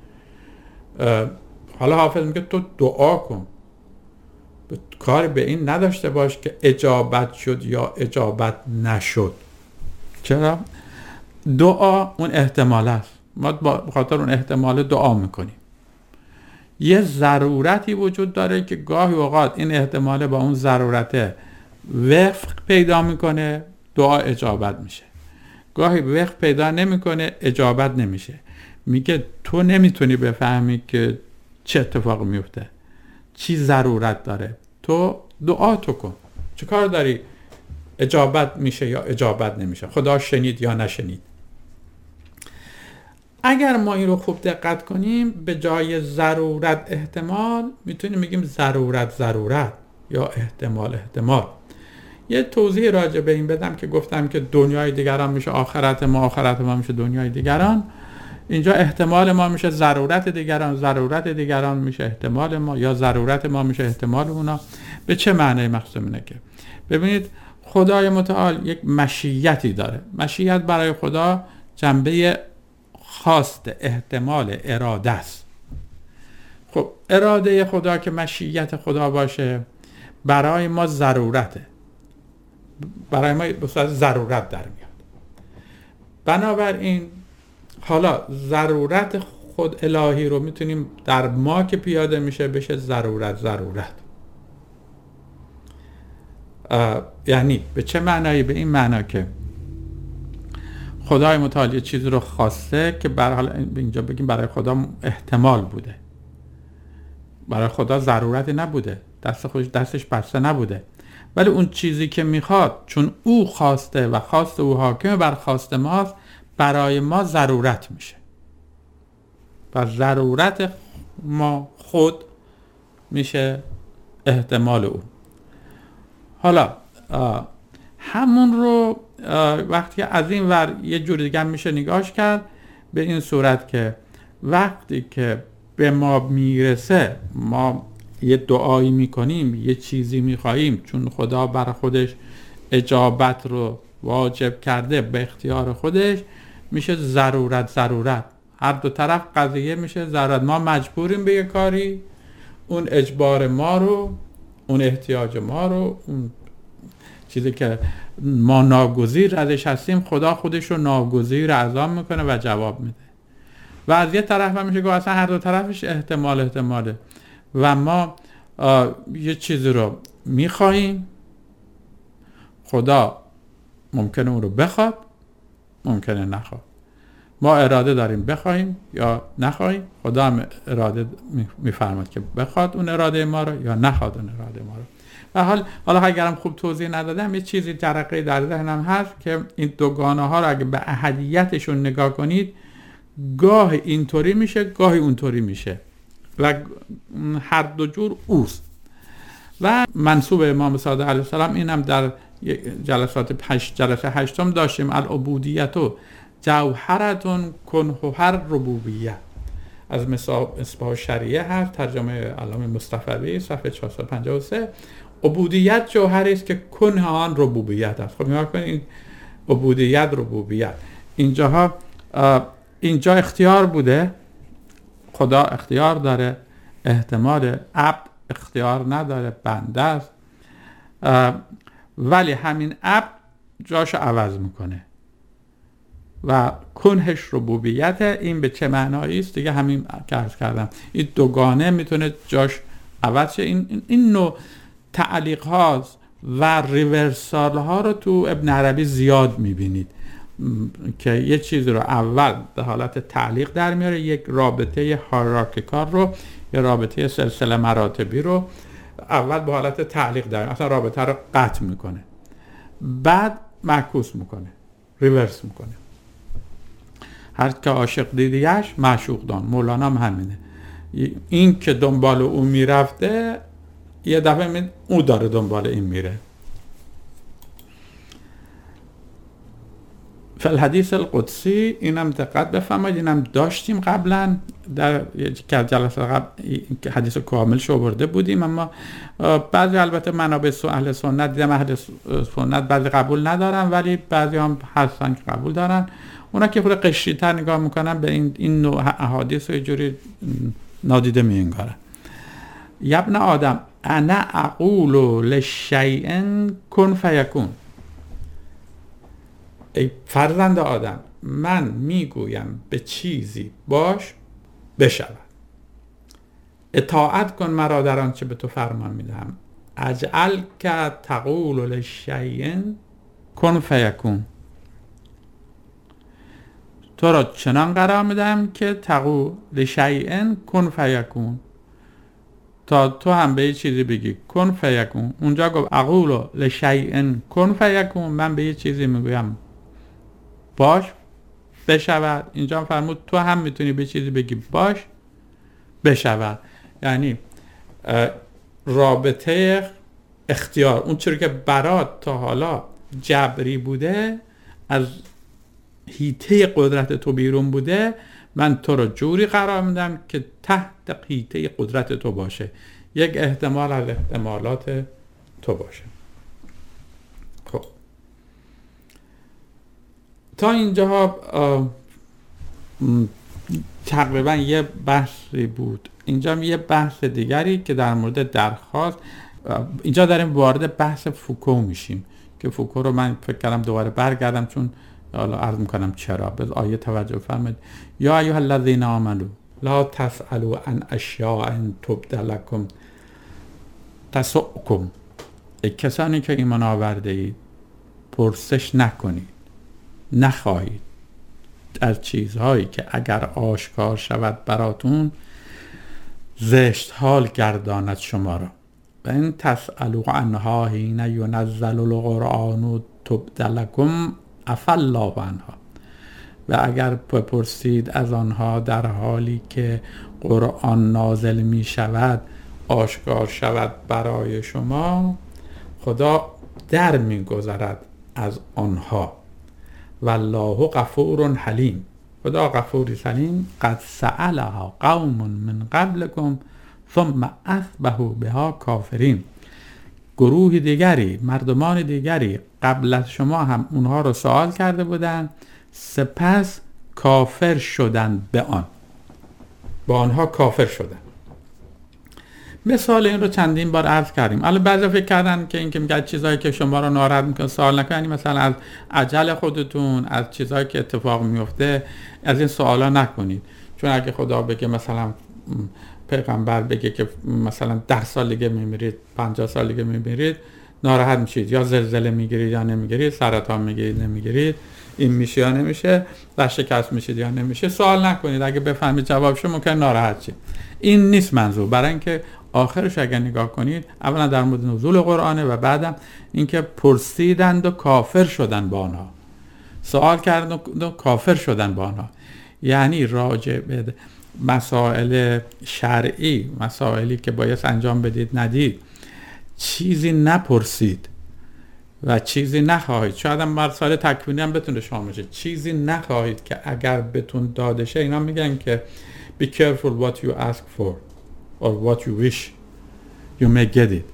حالا حافظ میگه تو دعا کن، کاری به این نداشته باش که اجابت شد یا اجابت نشد. چرا؟ دعا اون احتمال است، ما با خاطر اون احتمال دعا میکنیم. یه ضرورتی وجود داره که گاهی اوقات این احتمال با اون ضرورت وفق پیدا میکنه، دعا اجابت میشه. گاهی وفق پیدا نمیکنه، اجابت نمیشه. میگه تو نمیتونی بفهمی که چه اتفاق میفته، چی ضرورت داره، تو دعا تو کن. چه کار داری اجابت میشه یا اجابت نمیشه، خدا شنید یا نشنید. اگر ما این رو خوب دقت کنیم، به جای ضرورت احتمال میتونیم بگیم ضرورت ضرورت یا احتمال احتمال. یه توضیح راجع به این بدم که گفتم که دنیای دیگران میشه آخرت ما، آخرت ما میشه دنیای دیگران. اینجا احتمال ما میشه ضرورت دیگران، ضرورت دیگران میشه احتمال ما، یا ضرورت ما میشه احتمال اونا. به چه معنی مقصود اینه که ببینید خدای متعال یک مشیتی داره. مشیت برای خدا جنبه خواست، احتمال، اراده است. خب اراده خدا که مشیت خدا باشه برای ما ضرورته، برای ما بسیار ضرورت در میاد. بنابراین حالا ضرورت خود الهی رو میتونیم در ما که پیاده میشه بشه ضرورت ضرورت. یعنی به چه معنایی؟ به این معنا که خدای متعال یه چیزی رو خواسته که برای حالا اینجا بگیم برای خدا احتمال بوده، برای خدا ضرورتی نبوده، دست خودش دستش بسته نبوده، ولی اون چیزی که میخواد چون او خواسته و خواست او حاکم بر خواست ماست، برای ما ضرورت میشه و ضرورت ما خود میشه احتمال او. حالا همون رو وقتی از این ور یه جور دیگه میشه نگاهش کرد، به این صورت که وقتی که به ما میرسه، ما یه دعایی میکنیم، یه چیزی میخواییم، چون خدا برای خودش اجابت رو واجب کرده به اختیار خودش، میشه ضرورت ضرورت. هر دو طرف قضیه میشه ضرورت. ما مجبوریم به یه کاری، اون اجبار ما رو، اون احتیاج ما رو، اون چیزی که ما ناگزیر ازش هستیم، خدا خودش رو ناگزیر اعلام میکنه و جواب میده. و از یه طرف هم میشه که اصلا هر دو طرفش احتمال احتماله و ما یه چیزی رو میخواییم، خدا ممکنه اون رو بخواد، ممکنه نخواد. ما اراده داریم بخوایم یا نخواهیم، خدا هم اراده میفرماد که بخواد اون اراده ما رو یا نخواد اون اراده ما رو. و حال حالا اگرم خوب توضیح ندادم، یه چیزی جرقه در ذهنم هست که این دوگانه ها رو اگه به احدیتشون نگاه کنید، گاه اینطوری میشه گاهی اونطوری میشه و هر دو جور اوست. و منسوب امام صادق علیه السلام این هم در جلسات هشت جلسه هشتم داشتیم، العبودیتو جوهرتون کنهر ربوبیت، از مصباح شریعه هست، ترجمه علامه مصطفوی صفحه چهارصد و پنجاه و سه. عبودیت جوهری است که کنه آن ربوبیت است. خب نگاه کنید، عبودیت ربوبیت، اینجاها اینجا اختیار بوده، خدا اختیار داره، احتمال عبد اختیار نداره، بنده است، ولی همین عبد جاشو عوض میکنه و کنهش ربوبیت. این به چه معنایی است دیگه همین که عرض کردم، این دوگانه میتونه جاش عوض شه. این این نوع تعلیق ها و ریورسال ها رو تو ابن عربی زیاد میبینید که یه چیزی رو اول به حالت تعلیق در میاره، یک رابطه هایرارکیکال رو، یا رابطه سلسله مراتبی رو اول به حالت تعلیق در میاره، اصلا رابطه رو قطع میکنه، بعد معکوس میکنه، ریورس میکنه. هر که عاشق دیدیش معشوق دان، مولانا هم همینه، این که دنبال او میرفته یه دفعه می او داره دنبال این میره. فالحدیث القدسی اینم دقت بفرمایید، اینم داشتیم قبلا در یک جلسه قبل حدیث کامل شو برده بودیم، اما بعضی البته منابع اهل سنت دیدم اهل سنت بعضی قبول ندارن، ولی بعضی هم هستن که قبول دارن. اونا که خود قشری‌تر نگاه میکنن به این این نوع احادیث رو یه جوری نادیده میانگارن. یبن آدم انا اقول لشیء کن فیکون، ای فرزند آدم من میگویم به چیزی باش بشود، اطاعت کن مرا در آنچه به تو فرمان میدهم. اجعل که تقول لشیء کن فیکون، تو را چنان قرار میدم که تقول لشیء کن فیکون، تا تو هم به یه چیزی بگی کن فیکون. اونجا گفت اقول لشیء کن فیکون، من به یه چیزی میگویم باش بشود. اینجا فرمود تو هم میتونی به چیزی بگی باش بشود، یعنی رابطه اختیار، اون چیزی که برات تا حالا جبری بوده، از حیطه قدرت تو بیرون بوده، من تو رو جوری قرار میدم که تحت حیطه قدرت تو باشه، یک احتمال از احتمالات تو باشه. خب تا اینجا تقریبا یه بحثی بود. اینجا یه بحث دیگری که در مورد درخواست، اینجا داریم وارد بحث فوکو میشیم که فوکو رو من فکر کردم دوباره برگردم، چون حالا عرض میکنم چرا. به آیه توجه فرمایید، یا ایها الذین آمنوا لا تسألوا عن اشیاء ان تبد لکم تسؤکم، ای کسانی که ایمان آورده اید پرسش نکنید، نخواهید از چیزهایی که اگر آشکار شود براتون زشت حال گرداند شما را. و این تسألوا عنها حین ینزل القرآن تبد لکم عفا الله عنها، و اگر بپرسید از آنها در حالی که قرآن نازل می شود آشکار شود برای شما، خدا در می گذرد از آنها. والله غفور حلیم، خدا غفوری حلیم. قد سألها قوم من قبلكم ثم اصبحوا بها کافرین، گروه دیگری، مردمان دیگری قبل از شما هم اونها رو سوال کرده بودن، سپس کافر شدن به آن، با آنها کافر شدن. مثال این رو چندین بار عرض کردیم. الان بعضی فکر کردن که این که میگه چیزایی که شما رو ناراحت میکنه سوال نکنید، مثلا از عجل خودتون، از چیزایی که اتفاق میفته از این سوالا نکنید، چون اگه خدا بگه مثلا پیغمبر بگه که مثلا ده سال دیگه میمیرید، پنجاه سال دیگه میمیرید، ناراحت میشید، یا زلزله میگیرید یا نمیگیرید، سرطان میگیرید نمیگیرید، این میشه یا نمیشه، ورشکست میشید یا نمیشه. سوال نکنید، اگه بفهمید جوابشو ممکن ناراحت شید. این نیست منظور. برای اینکه آخرش اگر نگاه کنید، اولا در مورد نزول قرآنه و بعدم اینکه پرسیدند و کافر شدن با آنها، سوال کردند و کافر شدن با آنها، یعنی راجع به مسائل شرعی، مسائلی که باید انجام بدید ندید، چیزی نپرسید و چیزی نخواهید. شاید هم مسائل تکوینی هم بتونه شامل شه. چیزی نخواهید که اگر بتون داده شه. اینا میگن که be careful what you ask for or what you wish you may get it.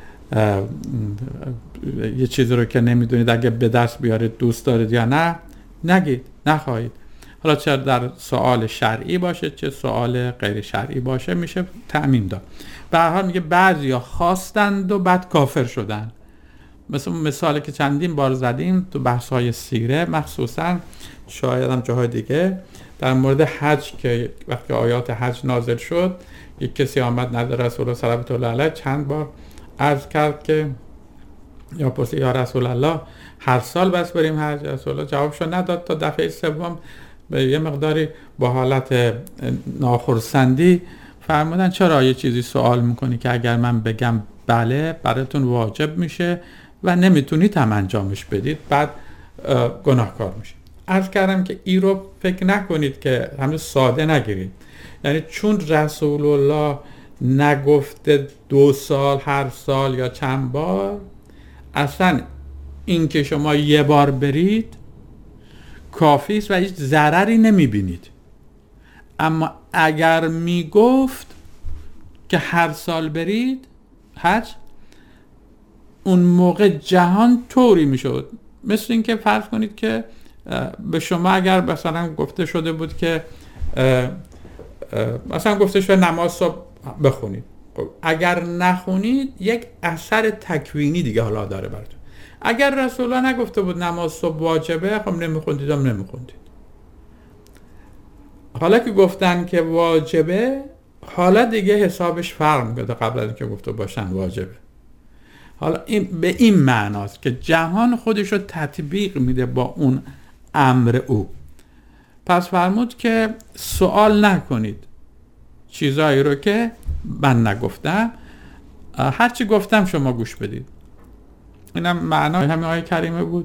یه چیزی رو که نمیدونید اگه به دست بیارید دوست دارید یا نه، نگید، نخواهید. حالا چه در سوال شرعی باشه چه سوال غیر شرعی باشه میشه تعمیم داد. به هر حال میگه بعضیا خواستند و بعد کافر شدن. مثل مثالی که چندین بار زدیم تو بحث‌های سیره، مخصوصا شاید هم جاهای دیگه، در مورد حج که وقتی آیات حج نازل شد، یک کسی آمد نزد رسول الله صلی الله علیه چند بار عرض کرد که یا پرسید یا رسول الله هر سال بس بریم حج؟ رسول الله جوابشو نداد تا دفعه سوم به یه مقداری با حالت ناخرسندی فرمودن چرا یه چیزی سوال میکنی که اگر من بگم بله براتون واجب میشه و نمیتونید هم انجامش بدید، بعد گناهکار میشه. عرض کردم که این رو فکر نکنید که همین ساده نگیرید، یعنی چون رسول الله نگفته دو سال هر سال یا چند بار، اصلا این که شما یه بار برید کافی است و هیچ ضرری نمیبینید. اما اگر میگفت که هر سال برید حج، اون موقع جهان طوری میشد، مثل این که فرض کنید که به شما اگر مثلا گفته شده بود که مثلا گفته شده نماز صبح بخونید، اگر نخونید یک اثر تکوینی دیگه حالا داره براتون. اگر رسول الله نگفته بود نماز صبح واجبه، خب نمیخوندید هم نمیخوندید. حالا که گفتن که واجبه، حالا دیگه حسابش فرق میکنه قبل از اینکه گفته باشن واجبه. حالا این به این معناست که جهان خودش رو تطبیق میده با اون امر او. پس فرمود که سوال نکنید چیزایی رو که من نگفتم، هرچی گفتم شما گوش بدید. اینم معنای همین آیه کریمه بود.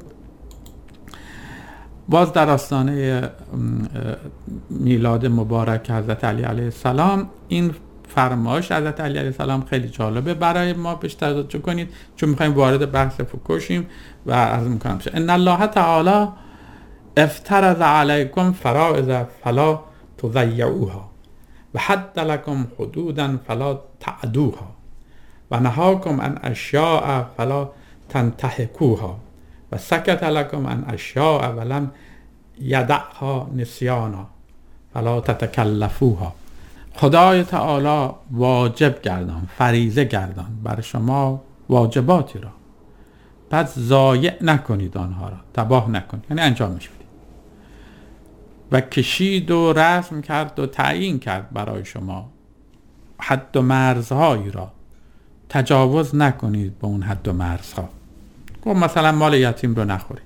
باز در آستانه میلاد مبارک حضرت علی علیه السلام این فرمایش حضرت علی علیه السلام خیلی جالبه برای ما بهش توجه کنید، چون میخوایم وارد بحث فقه شیم و عرض میکنم شه ان الله تعالی افترض علیکم فرائض فلا تضیعوها و حد لکم حدودا فلا تعدوها و نهاکم عن اشیاء فلا تنتهکوها و سکت لکم عن اشیاء ولم یدعها نسیانا فلا تتکلفوها. خدای تعالی واجب گردان، فریضه گردان بر شما واجباتی را، پس ضایع نکنید آنها را، تباه نکنید، یعنی انجامش بدید. و کشید و رسم کرد و تعیین کرد برای شما حد و مرزهایی را، تجاوز نکنید به اون حد و مرزها. گفت مثلا مال یتیم رو نخورید،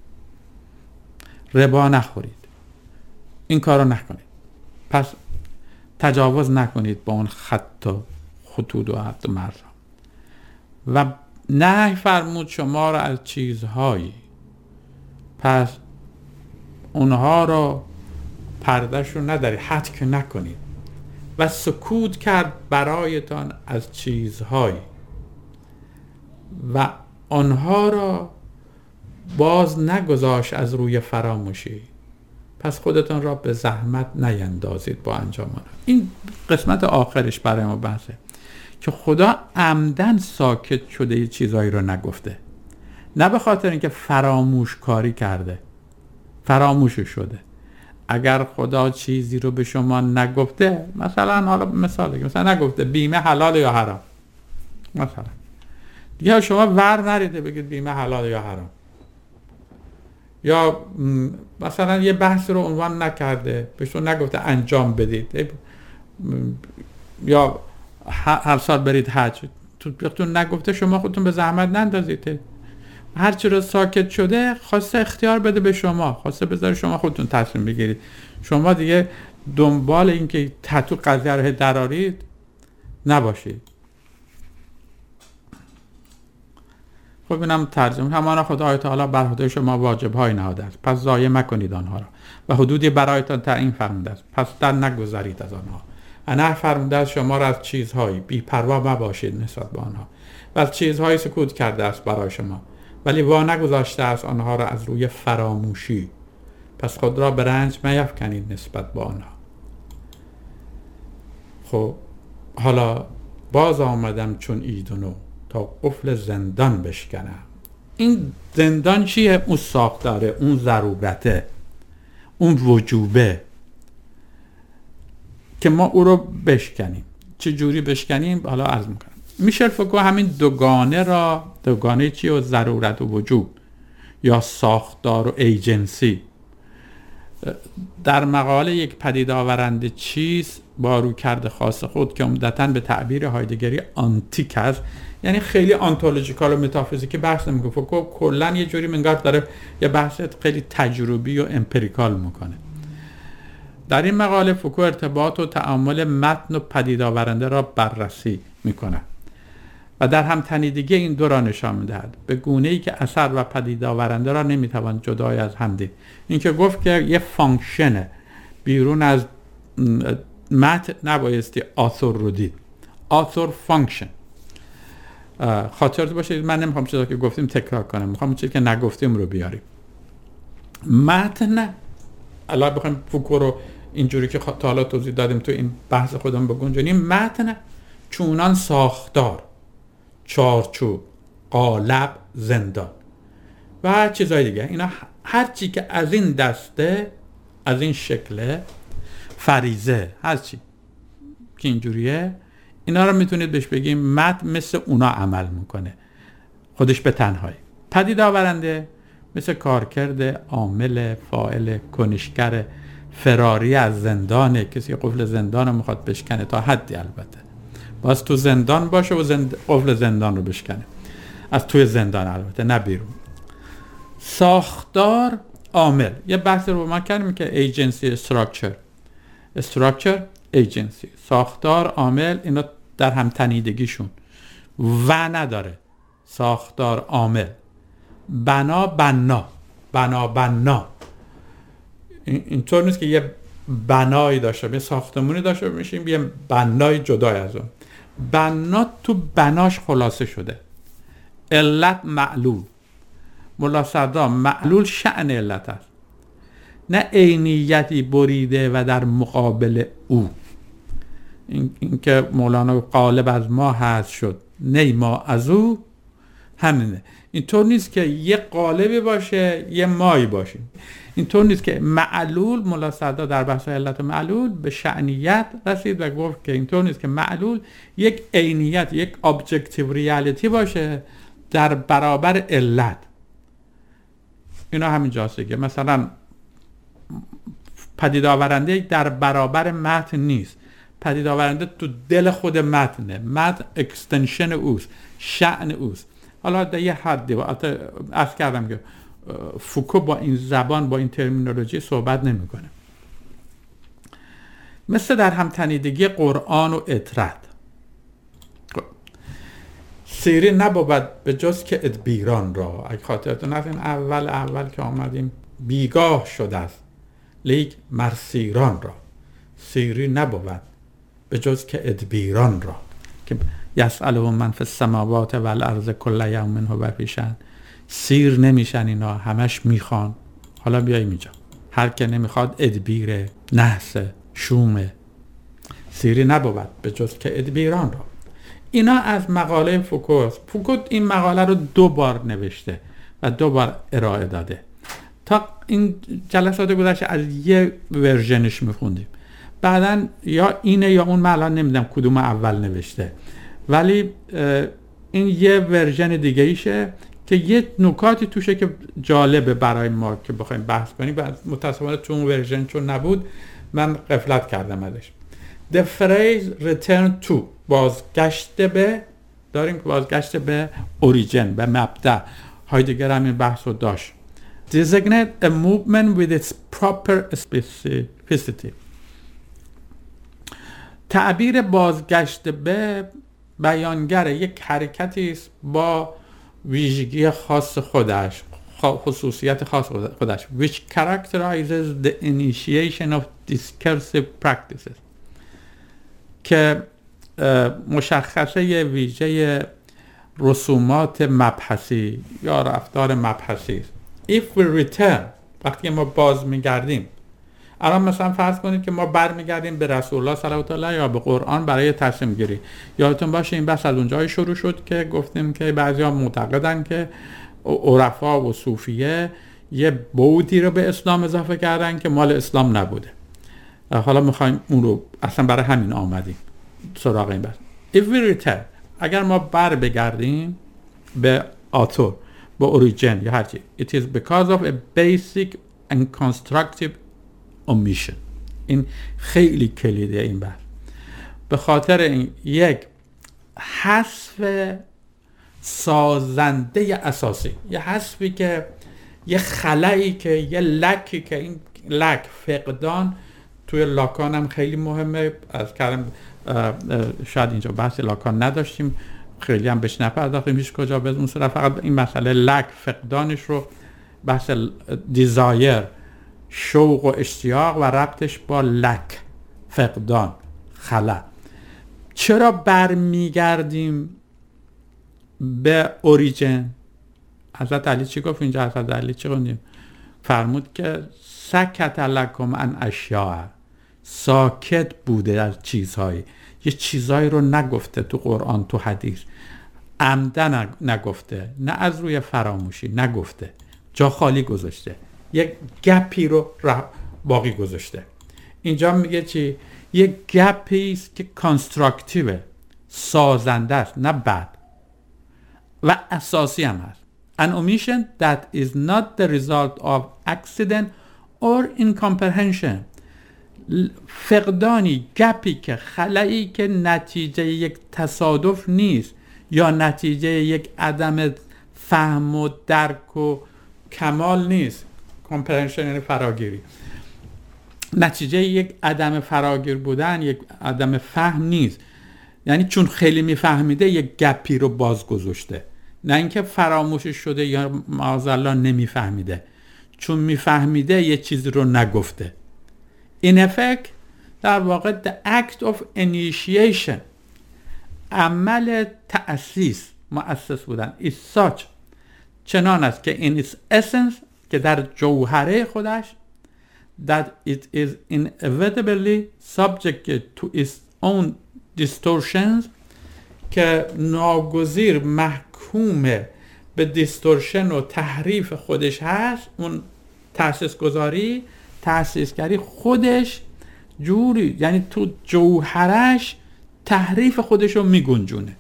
ربا نخورید، این کار رو نکنید. پس تجاوز نکنید با اون خط و خطوط و حد و مرزها. و نهی فرمود شما را از چیزهایی، پس اونها رو پردهش رو نداری، حد که نکنید. و سکوت کرد برایتان از چیزهایی و آنها را باز نگذاشت از روی فراموشی، پس خودتان را به زحمت نیندازید با انجام آنها. این قسمت آخرش برای ما بحثه که خدا عمدن ساکت شده یه چیزایی رو نگفته، نه به خاطر اینکه فراموش کاری کرده، فراموش شده. اگر خدا چیزی رو به شما نگفته، مثلا حالا مثاله مثلا نگفته بیمه حلال یا حرام، مثلا دیگه شما ور نریده بگید بیمه حلال یا حرام، یا مثلا یه بحث رو عنوان نکرده، به شما نگفته انجام بدید، یا هر سال برید حج، تو بهتون نگفته شما خودتون به زحمت نندازید. هر چی رو ساکت شده خواسته اختیار بده به شما، خواسته بذاره شما خودتون تصمیم بگیرید. شما دیگه دنبال این که تتو قضیه رو درارید نباشید. خب اینم ترجمه. همانا خدای تعالی بر عهده شما واجب‌های نهاده است، پس ضایع مکنید آنها را و حدودی برایتان تعیین فرموده است، پس در نگذرید از آنها. انا فرموده است شما را از چیزهایی بی‌پروا مباشید نسبت به آنها و از چیزهایی سکوت کرده است برای شما، ولی وا نگذاشته است آنها را از روی فراموشی، پس خود را به رنج میفکنید نسبت به آنها. خب حالا باز آمدم چون عید و نو تا قفل زندان بشکنم. این زندان چیه؟ اون ساختاره، اون ضرورته، اون وجوبه که ما او رو بشکنیم. چه جوری بشکنیم؟ حالا عرض میکنم. میشل فوکو همین دوگانه را، دوگانه چی؟ و ضرورت و وجوب یا ساختار و ایجنسی، در مقاله یک پدید آورنده چیز با رویکرد خاص خود که عمدتاً به تعبیر هایدگری آنتیک است، یعنی خیلی آنتولوژیکال و متافیزیکی بحث نمیکنه. فوکو کلا یه جوری منگار داره یه بحث خیلی تجربی و امپریکال میکنه. در این مقاله فوکو ارتباط و تعامل متن و پدید آورنده را بررسی میکنه و در هم تنیدگی این دو را نشان میدهد، به گونه‌ای که اثر و پدید آورنده را نمیتوان جدای از هم دید. این که گفت که یه فانکشن بیرون از متن نبایستی آثر رو دید. آثر فانکشن. خاطرت باشه من نمیخوام چیزا که گفتیم تکرار کنم، میخوام چیزی که نگفتیم رو بیاریم. متن الان بخوایم فوکو رو اینجوری که تا حالا توضیح دادیم تو این بحث خودمون بگنجونیم، متن چونان ساختار، چارچوب، قالب، زندان و هر چیزای دیگه، اینا هر چی که از این دسته، از این شکله، فریضه، هر چی که اینجوریه، اینا رو میتونید بهش بگیم متن مثل اونا عمل میکنه خودش به تنهایی. پدید آورنده مثل کارکرد، عامل، فاعل، کنشگر، فراری از زندانه، کسی قفل زندان رو میخواد بشکنه تا حدی، البته باز تو زندان باشه و زند... قفل زندان رو بشکنه، از توی زندان البته نه بیرون. ساختار، عامل، یه بحث رو ما کردیم که ایجنسی، استراکچر، استراکچر، ایجنسی، ساختار، عامل، اینا در هم تنیدگیشون و نداره. ساختار، عامل، بنا، بنا، بنا، بنا، اینطور نیست که یه بنایی داشته یه ساختمونی داشته میشیم یه بنای جدای از اون. بنا تو بناش خلاصه شده. علت، معلول، ملا صدرا، معلول شأن علت است، نه عینیتی بریده و در مقابل او. این, این که مولانا قالب از ما هست شد نی ما از او، همینه. اینطور نیست که یه قالبی باشه یه مایی باشه. اینطور نیست که معلول، ملا صدرا در بحث علت معلول به شأنیت رسید و گفت که اینطور نیست که معلول یک عینیت، یک ابجکتیو ریالیتی باشه در برابر علت. اینا همین جاست که مثلا پدید آورنده در برابر متن نیست، پدید آورنده تو دل خود متنه، متن اکستنشن اوست، شأن اوست. حالا در یه حدی عرض کردم که فوکو با این زبان، با این ترمینولوژی صحبت نمیکنه. مثل در هم تنیدگی قرآن و اطرت، سیری نبود به جز که ادبیران را. اگه خاطرتون هست این اول اول که آمدیم بیگاه شده است لیک مرسیران را، سیری نبود به جز که ادبیران را، که یسأله من فی السماوات و الارض کل یوم هو فی شأن. سیر نمیشن اینا، همش میخوان. حالا بیاییم اینجا، هر که نمیخواد ادبیر، نحس، شومه. سیری نبود به جز که ادبیران را. اینا از مقاله فوکو است. فوکو این مقاله رو دو بار نوشته و دو بار ارائه داده. تا این جلسات گذشته از یه ورژنش میخوندیم، بعدن یا اینه یا اون، من الان نمیدونم کدوم اول نوشته، ولی این یه ورژن دیگه ایشه که یه نکاتی توشه که جالبه برای ما که بخوایم بحث کنیم. متاسفانه تو اون ورژن چون نبود من غفلت کردم ازش. The phrase return to، بازگشت به داریم که بازگشت به اوریجن، به مبدأ. هایدگر هم این بحث رو داشت. Designate a movement with its proper specificity. تعبیر بازگشت به بیانگر یک حرکتی است با ویژگی خاص خودش، خصوصیت خاص خودش which characterizes the initiation of discursive practices، که مشخصه ویژه رسومات مبحثی یا رفتار مبحثی است. If we return، وقتی ما باز میگردیم، الان مثلا فرض کنید که ما برمیگردیم به رسول الله صلوات الله یا به قرآن برای تصمیم گیری. یادتون باشه این بحث از اونجایی شروع شد که گفتیم که بعضیا معتقدن که عرفا و صوفیه یه بودی رو به اسلام اضافه کردن که مال اسلام نبوده. حالا میخوایم اون رو، اصلا برای همین آمدیم سراغ این بحث. If we return، اگر ما بر بگردیم به آتور، به اوریجن یا هرچی، it is because of a basic and constructive omission. این خیلی کلیده این بحث. به خاطر این یک حذف سازنده اساسی، یه حذفی که یه خلایی که یه لکی که این لک فقدان توی لاکان هم خیلی مهمه. از کردم شاید اینجا بحث لاکان نداشتیم، خیلی هم بهش نپرداختیم هیچ کجا، به اون صورت فقط این مسئله لک فقدانش رو، بحث دیزایر، شوق و اشتیاق و ربطش با لک فقدان، خلا. چرا برمیگردیم به اوریجن؟ حضرت علی چی گفت اینجا؟ حضرت علی چی خوندیم؟ فرمود که سکت لکم عن اشیاء، ساکت بوده از چیزهایی، یه چیزهایی رو نگفته تو قرآن، تو حدیث، عمدن نگفته، نه از روی فراموشی نگفته، جا خالی گذاشته، یک گپی رو باقی گذاشته. اینجا میگه چی؟ یک گپی است که کانستراکتیوه، سازنده است، نه بد، و اساسی هم هست. An omission that is not the result of accident or incomprehension. فقدانی، گپی که خلایی که نتیجه یک تصادف نیست یا نتیجه یک عدم فهم و درک و کمال نیست. comprehension یعنی فراگیری. نتیجه یک عدم فراگیر بودن، یک عدم فهم نیست. یعنی چون خیلی میفهمیده یک گپی رو باز گذاشته، نه اینکه فراموشش شده یا معاذالله نمیفهمیده، چون میفهمیده یه چیزی رو نگفته. in effect در واقع the act of initiation، عمل تأسیس، مؤسس بودن، is such، چنان است که in its essence، که در جوهره خودش، that it is inevitably subject to its own distortions، که ناگزیر محکوم به دیستورشن و تحریف خودش هست. اون تأسیس گذاری، تأسیسگری خودش جوری، یعنی تو جوهرش تحریف خودش رو میگنجونه.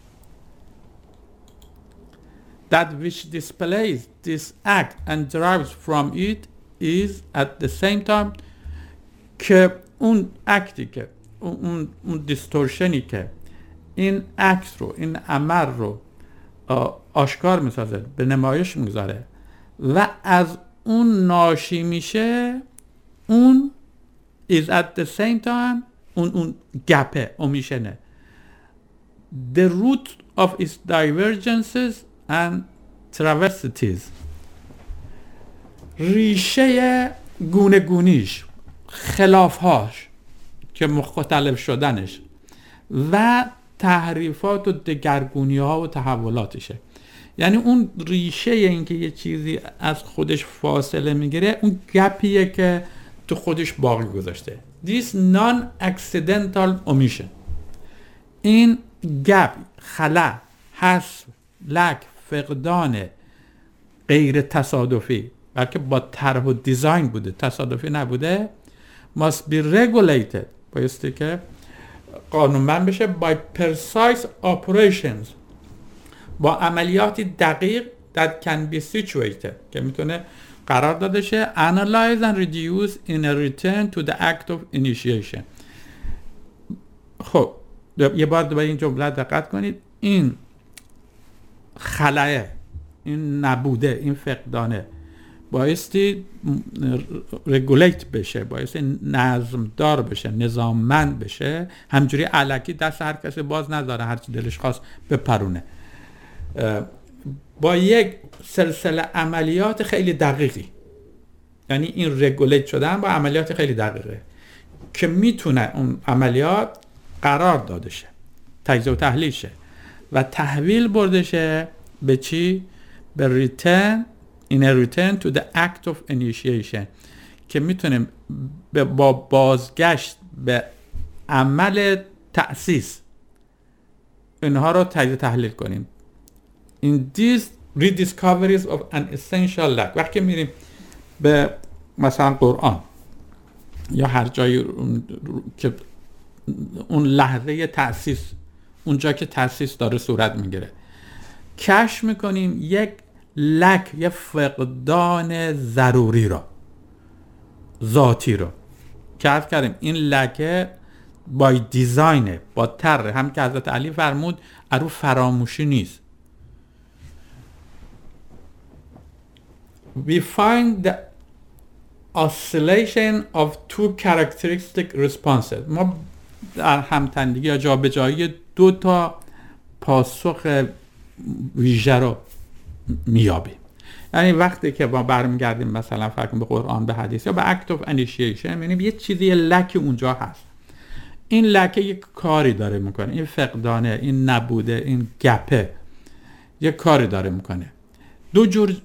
That which displays this act and derives from it is at the same time، که اون اکتی که اون اون دیستورشنی که این اکت رو، این عمل رو آشکار میسازه، به نمایش میذاره و از اون ناشی میشه، اون is at the same time، اون اون گپه، اومیشنه، the root of its divergences and traversities، ریشه گونه گونیش، خلافهاش که مختلف شدنش و تحریفات و دگرگونی ها و تحولاتشه. یعنی اون ریشه این که یه چیزی از خودش فاصله میگیره، اون گپیه که تو خودش باقی گذاشته. This non-accidental omission، این گپ، خلا، حذف، لک، فقدان غیر تصادفی، بلکه با طرح و دیزاین بوده، تصادفی نبوده، must be regulated، بایستی که قانونمند بشه by precise operations، با عملیاتی دقیق that can be situated، که میتونه قرار داده شه analyze and reduce in a return to the act of initiation. خب یه بار به این جمله دقت کنید. این خلأه، این نبوده، این فقدانه بایستی رگولیت بشه، بایستی نظمدار بشه، نظاممند بشه، همجوری الکی دست هر کسی باز نداره هر چی دلش خواست بپرونه. با یک سلسله عملیات خیلی دقیقی، یعنی این رگولیت شدن با عملیات خیلی دقیقه که میتونه اون عملیات قرار داده شه، تجزیه و تحلیل شه و تحویل برده شه به چی؟ به return in a return to the act of initiation، که میتونه با بازگشت به عمل تأسیس اینها رو تجزیه تحلیل کنیم. In these rediscoveries of an essential lack، وقتی میریم به مثلا قرآن یا هر جایی که اون لحظه تأسیس، اونجا که تأسیس داره صورت میگیره، کشف میکنیم یک لک، یک فقدان ضروری رو، ذاتی رو کشف کردیم. این لکه بای دیزاینه، با طرح، هم که حضرت علی فرمود ارو فراموشی نیست. We find the oscillation of two characteristic responses. ما در همتندگی یا جابجایی دو تا پاسخ ویژه رو میابیم. یعنی وقتی که ما برمیگردیم مثلا فرض کنیم به قرآن، به حدیث یا به act of initiation، میبینیم یه چیزی، یه لک اونجا هست. این لکه یک کاری داره میکنه، این فقدانه، این نبوده، این گپه یک کاری داره میکنه. دو جور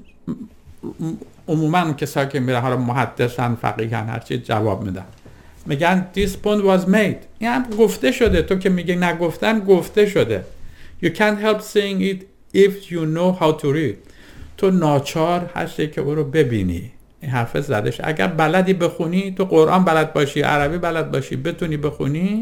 عموما کسایی که میره ها رو محدثن، فقیهن، هرچی جواب میدن، میگن this point was made، این هم گفته شده. تو که میگه نگفتن، گفته شده. you can't help saying it if you know how to read. تو ناچار هستی که او رو ببینی، این حرف زدش. اگر بلدی بخونی، تو قرآن بلد باشی، عربی بلد باشی، بتونی بخونی،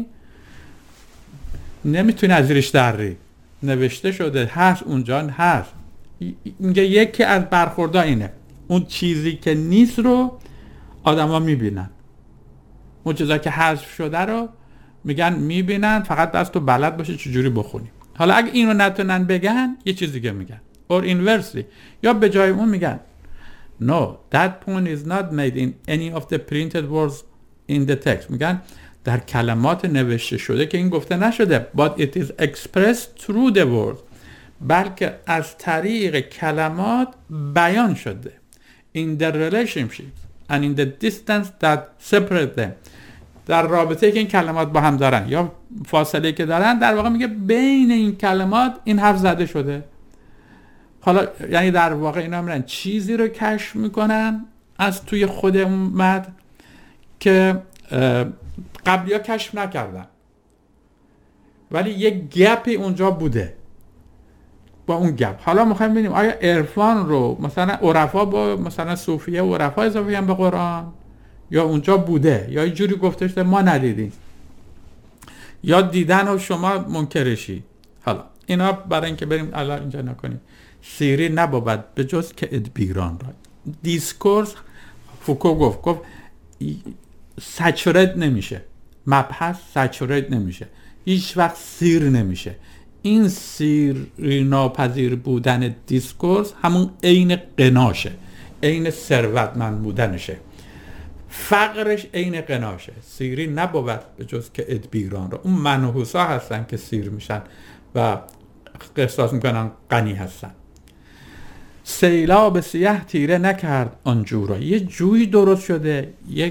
نمیتونی از زیرش دری. نوشته شده، هست اونجا، هست. میگه یکی از برخوردها اینه، اون چیزی که نیست رو آدما میبینن، اون چیزا که حذف شده رو میگن میبینن، فقط بس تو بلد باشی چجوری بخونی. حالا اگه اینو نتونن بگن، یه چیز دیگه میگن، or inversely، یا به جای اون میگن no, that point is not made in any of the printed words in the text. میگن در کلمات نوشته شده که این گفته نشده، but it is expressed through the words، بلکه از طریق کلمات بیان شده. in the relationships and in the distance that separate them، در رابطه که این کلمات با هم دارن یا فاصله که دارن، در واقع میگه بین این کلمات این حرف زده شده. حالا یعنی در واقع اینا میرن چیزی رو کشف میکنن از توی خود اومد که قبلی ها کشف نکردن، ولی یک گپی اونجا بوده. با اون گپ حالا میخوایم ببینیم آیا عرفان رو مثلا عرفا با مثلا صوفیه و عرفا اضافه هم به قرآن، یا اونجا بوده، یا یه جوری گفته شده ما ندیدیم، یا دیدن و شما منکرشی. حالا اینا برای اینکه بریم الان اینجا نکنیم، سیری نبود به جز که ادبیران را. دیسکورس فوکو گفت گفت سچورت نمیشه، مبحث سچورت نمیشه، هیچ وقت سیر نمیشه. این سیری ناپذیر بودن دیسکورس همون عین قناشه، عین ثروتمند بودنشه. فقرش عین قناشه. سیری نبود به جز که ادبیران را. اون منحوسا هستن که سیر میشن و احساس میکنن غنی هستن. سیلاب سیاه تیره نکرد آنجورا. یه جوی درست شده، یک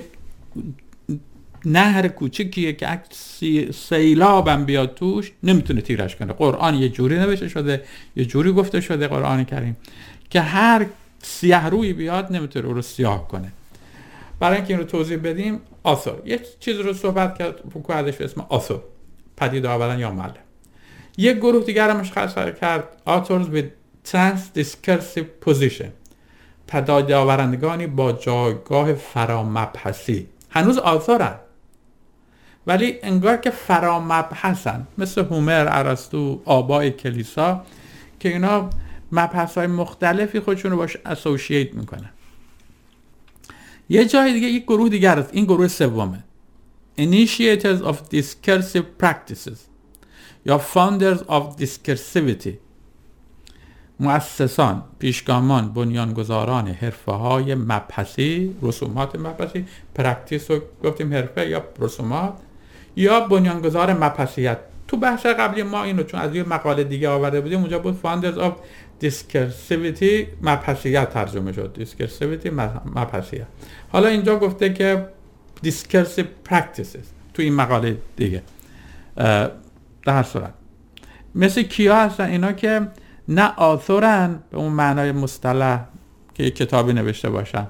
نهر کوچیکیه که اگه سیلابم بیاد توش نمیتونه تیرش کنه. قرآن یه جوری نوشته شده، یه جوری گفته شده قرآن کریم که هر سیاه روی بیاد نمیتونه رو سیاه کنه. برای اینکه این رو توضیح بدیم، آثار یه چیز رو صحبت کرد فوکو ازش به اسم آثار، پدید آوردن یا معلم. یک گروه دیگر هم مشخص کرد authors with trans-discursive position، پدید آورندگانی با جایگاه فرامبحثی. هنوز آثارن ولی انگار که فرامبحثن، مثل هومر، ارسطو، آبای کلیسا که اینا مبحث‌های مختلفی خودشون رو باش اسوسییت میکنن. یه جای دیگه یک گروه دیگر است، این گروه سومه، initiators of discursive practices یا founders of discursivity. مؤسسان، پیشگامان، بنیانگذاران حرفه‌های مبحثی، رسومات مبحثی، پرکتیس رو گفتیم حرفه یا رسومات، یا بنیانگذار مبحثیت. تو بحث قبلی ما اینو چون از یه مقاله دیگه آورده بودیم اونجا بود Founders of Discursivity، مبحثیت ترجمه شد، Discursivity مبحثیت. حالا اینجا گفته که Discursive Practices تو این مقاله دیگه. در هر صورت مثل کیا هستن؟ اینا که نه آثورن به اون معنای مصطلح که یک کتابی نوشته باشن،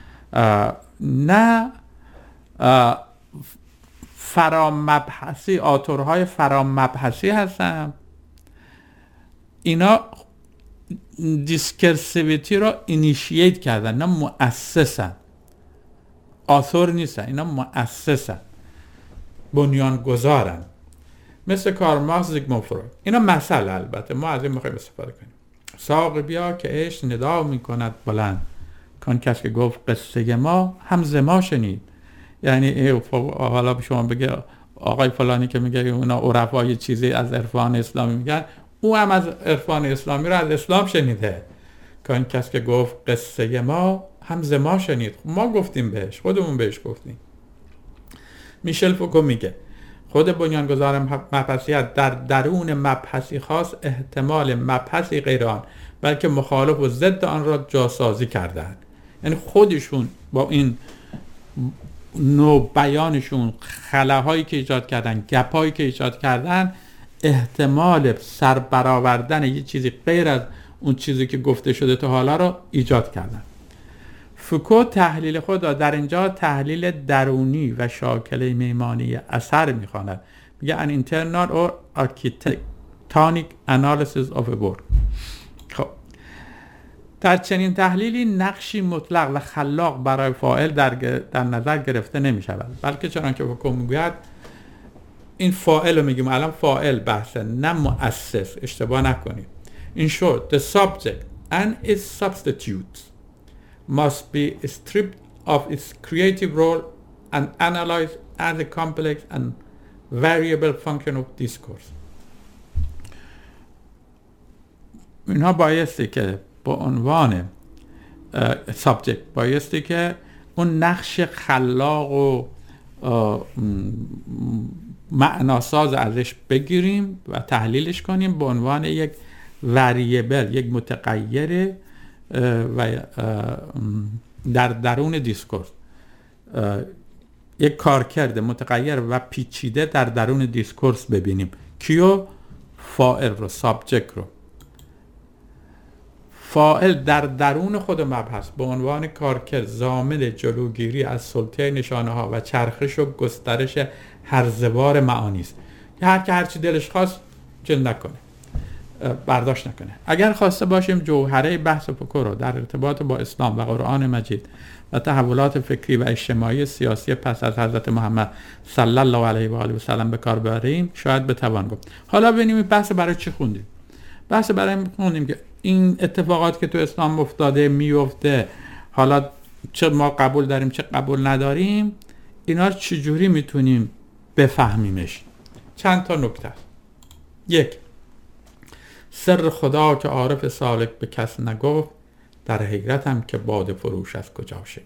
نه فرامبحثی، آثورهای فرامبحثی هستن. اینا دیسکرسیویتی رو اینیشییت کردن، نه مؤسسن، آثور نیستن، اینا مؤسسن، بنیانگذارن، مثل کارل مارکس، زیگموند فروید. اینا مثل، البته ما از این میخوایم استفاده کنیم. ساق بیا که عشق ندا میکند بلند، کان کس که گفت قصه ما هم ز ما شنید. یعنی حالا به شما بگه آقای فلانی که میگه اونا عرفای چیزی از عرفان اسلامی میگن، او هم از عرفان اسلامی رو از اسلام شنیده. کان کس که گفت قصه ما هم ز ما شنید، ما گفتیم بهش، خودمون بهش گفتیم. میشل فوکو میگه خود بنیانگذار مبحثیت در درون مبحثی خاص احتمال مبحثی غیر آن بلکه مخالف و ضد آن را جاسازی کردند. یعنی خودشون با این نوع بیانشون، خلاهایی که ایجاد کردن، گپایی که ایجاد کردن، احتمال سربرآوردن یه چیزی غیر از اون چیزی که گفته شده تا حالا رو ایجاد کردن. فوکو تحلیل خود را در اینجا تحلیل درونی و شاکله میمانی اثر میخواند. میگه an internal or architectonic analysis of a work. خب در چنین تحلیلی نقشی مطلق و خلاق برای فاعل در, در نظر گرفته نمی شود، بلکه چنانکه فوکو میگوید این فاعل رو میگیم الان فاعل بحثه، نه مؤسس، اشتباه نکنید. In short, the subject and its substitutes must be stripped of its creative role and analyzed as a complex and variable function of discourse. اینها بایستی که با عنوان سابجکت بایستی که اون نقش خلاق و معناساز ازش بگیریم و تحلیلش کنیم به عنوان یک وریبل، یک متغیر و در درون دیسکورس، یک کارکرد متغیر و پیچیده در درون دیسکورس ببینیم. کیو؟ فاعل رو، سابجکت رو. فاعل در درون خود مبحث به عنوان کارکرد ضامن جلوگیری از سلطه نشانه ها و چرخش و گسترش هرزوار معانی است. هر که هرچی دلش خواست جل نکنه، برداشت نکنه. اگر خواسته باشیم جوهره بحث فوکو رو در ارتباط با اسلام و قرآن مجید و تحولات فکری و اجتماعی سیاسی پس از حضرت محمد صلی الله علیه و آله و سلم به کار ببریم، شاید بتوان گفت. حالا ببینیم بحث برای چی خوندیم. بحث برای خوندیم که این اتفاقات که تو اسلام افتاده میفته، حالا چه ما قبول داریم چه قبول نداریم، اینا چجوری میتونیم بفهمیمش. چند تا نکته. یک، سر خدا که عارف سالک به کس نگفت، در حیرتم که باده فروش از کجا شنید.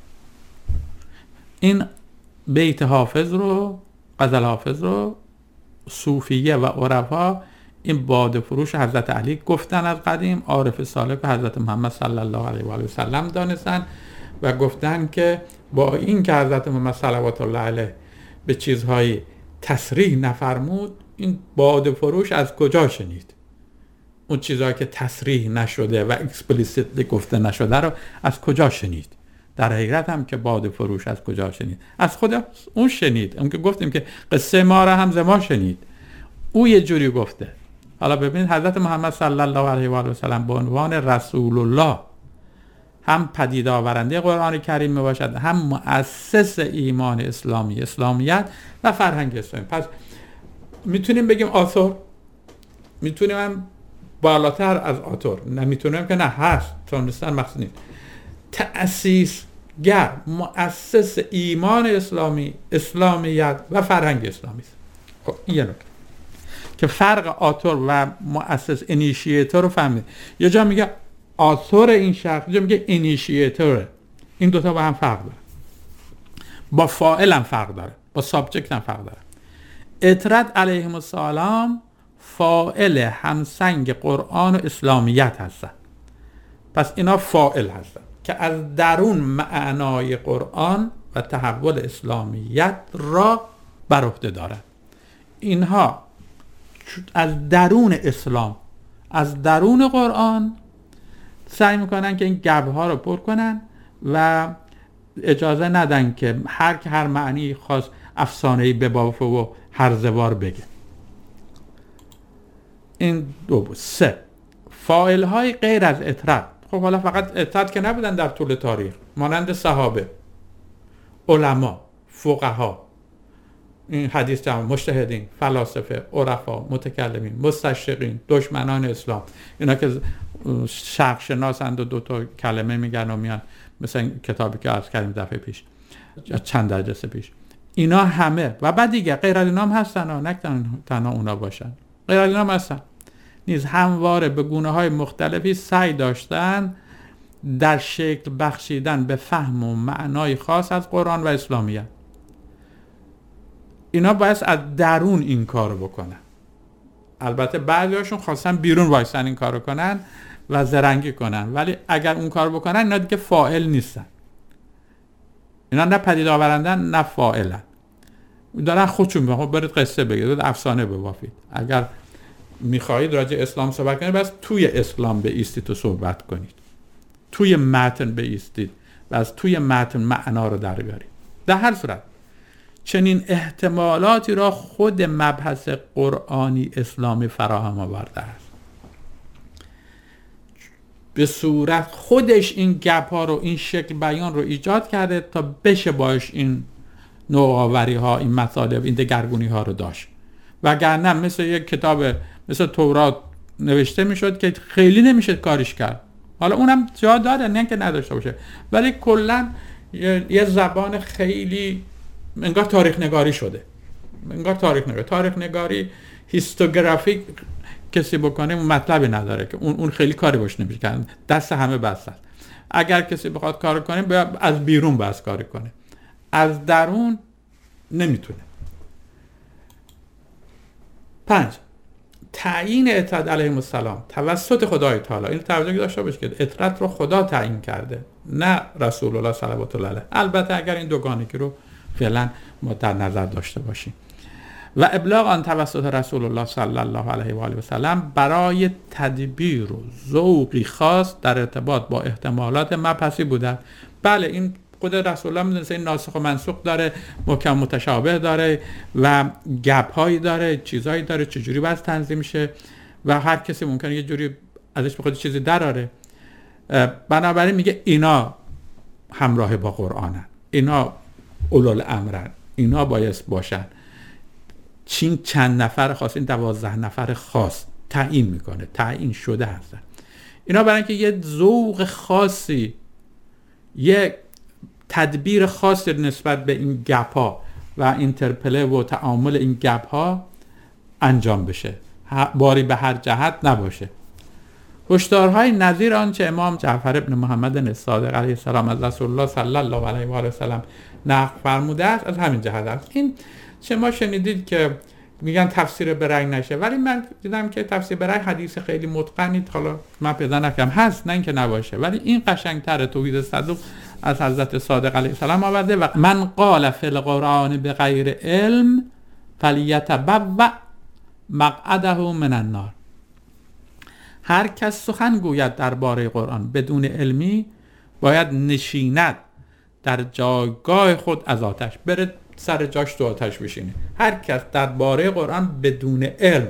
این بیت حافظ رو، غزل حافظ رو صوفیه و عرفا این باده فروش حضرت علی گفتن، از قدیم عارف سالک و حضرت محمد صلی الله علیه و آله و سلم دانستن و گفتن که با این که حضرت محمد صلوات الله علیه به چیزهای تصریح نفرمود، این باده فروش از کجا شنید؟ اون چیزهایی که تصریح نشده و اکسپلیسیتلی گفته نشده رو از کجا شنید؟ در حقیقت هم که باده فروش از کجا شنید؟ از خود اون شنید. اون که گفتیم که قصه ما را هم ز ما شنید، او یه جوری گفته. حالا ببینید حضرت محمد صلی الله علیه و آله و سلم به عنوان رسول الله هم پدید آورنده قرآن کریم می باشد، هم مؤسس ایمان اسلامی، اسلامیت و فرهنگ اسلامی. پس میتونیم بگیم آثور، میتونیم هم بالاتر از آثور، نمیتونیم که نه هست، تونستن مقصود نیست. تأسیسگر، مؤسس ایمان اسلامی، اسلامیت و فرهنگ اسلامی است. خب این یه نکته که فرق آتور و مؤسس اینیشیتور رو فهمید. یه جا میگه آتور این شخص، یه جا میگه اینیشیتوره. این دوتا با هم فرق داره. با فاعل هم فرق داره، با سابجکت هم فرق داره. اطرد علیهم السلام فاعل همسنگ قرآن و اسلامیت هستن. پس اینا فاعل هستن که از درون معنای قرآن و تحول اسلامیت را بر عهده دارند. اینها از درون اسلام، از درون قرآن سعی میکنن که این گبها رو پر کنن و اجازه ندن که هر که هر معنی خاص افسانه‌ای ببافه و هرزوار بگه. این دو بود. سه، فاعل های غیر از اطرد. خب حالا فقط اطرد که نبودن در طول تاریخ، مانند صحابه، علما، فقها، این حدیث جمع، مجتهدین، فلاسفه، عرفا، متکلمین، مستشرقین، دشمنان اسلام، اینا که شرق شناسند و دو تا کلمه میگن و میان، مثل این کتابی که عرض کردیم دفعه پیش یا چند درجه پیش، اینا همه و بعد دیگه غیر از اینا هم هستن ها، نه تنها اونا باشن، غیر از اینا هم هستن نیز همواره به گونه های مختلفی سعی داشتن در شکل بخشیدن به فهم و معنای خاص از قرآن و اسلامیت. اینا باید از درون این کارو بکنن. البته بعضیاشون خواستن بیرون وایسن این کارو کنن و زرنگی کنن، ولی اگر اون کارو بکنن اینا دیگه فاعل نیستن. اینا نه پدید آورندن نه فاعلن. دارن خودشون میگن خب برید قصه بگید، افسانه ببافید. اگر میخواهید راجع اسلام صحبت کنید بس توی اسلام به ایستید و صحبت کنید، توی متن به ایستید و از توی متن معنا رو در بیارید. در هر صورت چنین احتمالاتی را خود مبحث قرآنی اسلامی فراهم آورده است. به صورت خودش این گپ ها رو، این شکل بیان رو ایجاد کرده تا بشه باش این نوآوری ها، این مطالب، این دگرگونی ها رو داشت. وگرنه مثل یک کتاب مثل تورات نوشته میشد که خیلی نمیشه کارش کرد. حالا اونم جا داره، نه که نداشته باشه، ولی کلا یه زبان خیلی انگار تاریخ نگاری شده. انگار تاریخ نگاری تاریخ نگاری هیستوگرافیک کسی بکنه اون مطلبی نداره که اون اون خیلی کاری باش نمیشه کرد، دست همه بسته. اگر کسی بخواد کار کنه باید از بیرون بس کاری کنه، از درون نمیتونه. پنج، تعیین اطرد علیهم السلام توسط خدای تعالی. این توجه داشته باشه که اطرد رو خدا تعیین کرده، نه رسول الله صلوات الله علیه. البته اگر این دوگانگی رو فعلا ما در نظر داشته باشیم. و ابلاغ آن توسط رسول الله صلی الله علیه و آله و سلم برای تدبیر و ذوقی خاص در ارتباط با احتمالات مبحثی بوده. بله این خود رسول الله میدونه این ناسخ و منسوخ داره، محکم متشابه داره و گپ هایی داره، چیزهایی داره، چجوری باید تنظیم میشه و هر کسی ممکنه یه جوری ازش بخواد چیزی دراره. بنابراین میگه اینا همراه با قرآنن، اینا اولوالامرن، اینا باید باشن. چین چند نفر خاص، این دوازده نفر خاص تعیین میکنه، تعیین شده هستن. اینا برای اینکه یه ذوق خاصی، یه تدبیر خاصی نسبت به این گپ ها و اینترپله و تعامل این گپ ها انجام بشه، باری به هر جهت نباشه. هشدارهای نظیر آنچه امام جعفر ابن محمد الصادق علیه السلام از رسول الله صلی الله علیه و آله و سلم نقل فرموده است از همین جهت است. این شما شنیدید که میگن تفسیر به رأی نشه، ولی من دیدم که تفسیر به رأی حدیث خیلی متقنی حالا من پیدا نکردم، هست نه اینکه نباشه، ولی این قشنگتره. توحید صدوق از حضرت صادق علیه السلام آورده و من قال فی القرآن بغیر علم فلیتبوأ مقعده من النار. هر کس سخن گوید درباره قرآن بدون علمی باید نشیند در جایگاه خود از آتش، بره سر جاش تو آتش بشینه. هر کس درباره قرآن بدون علم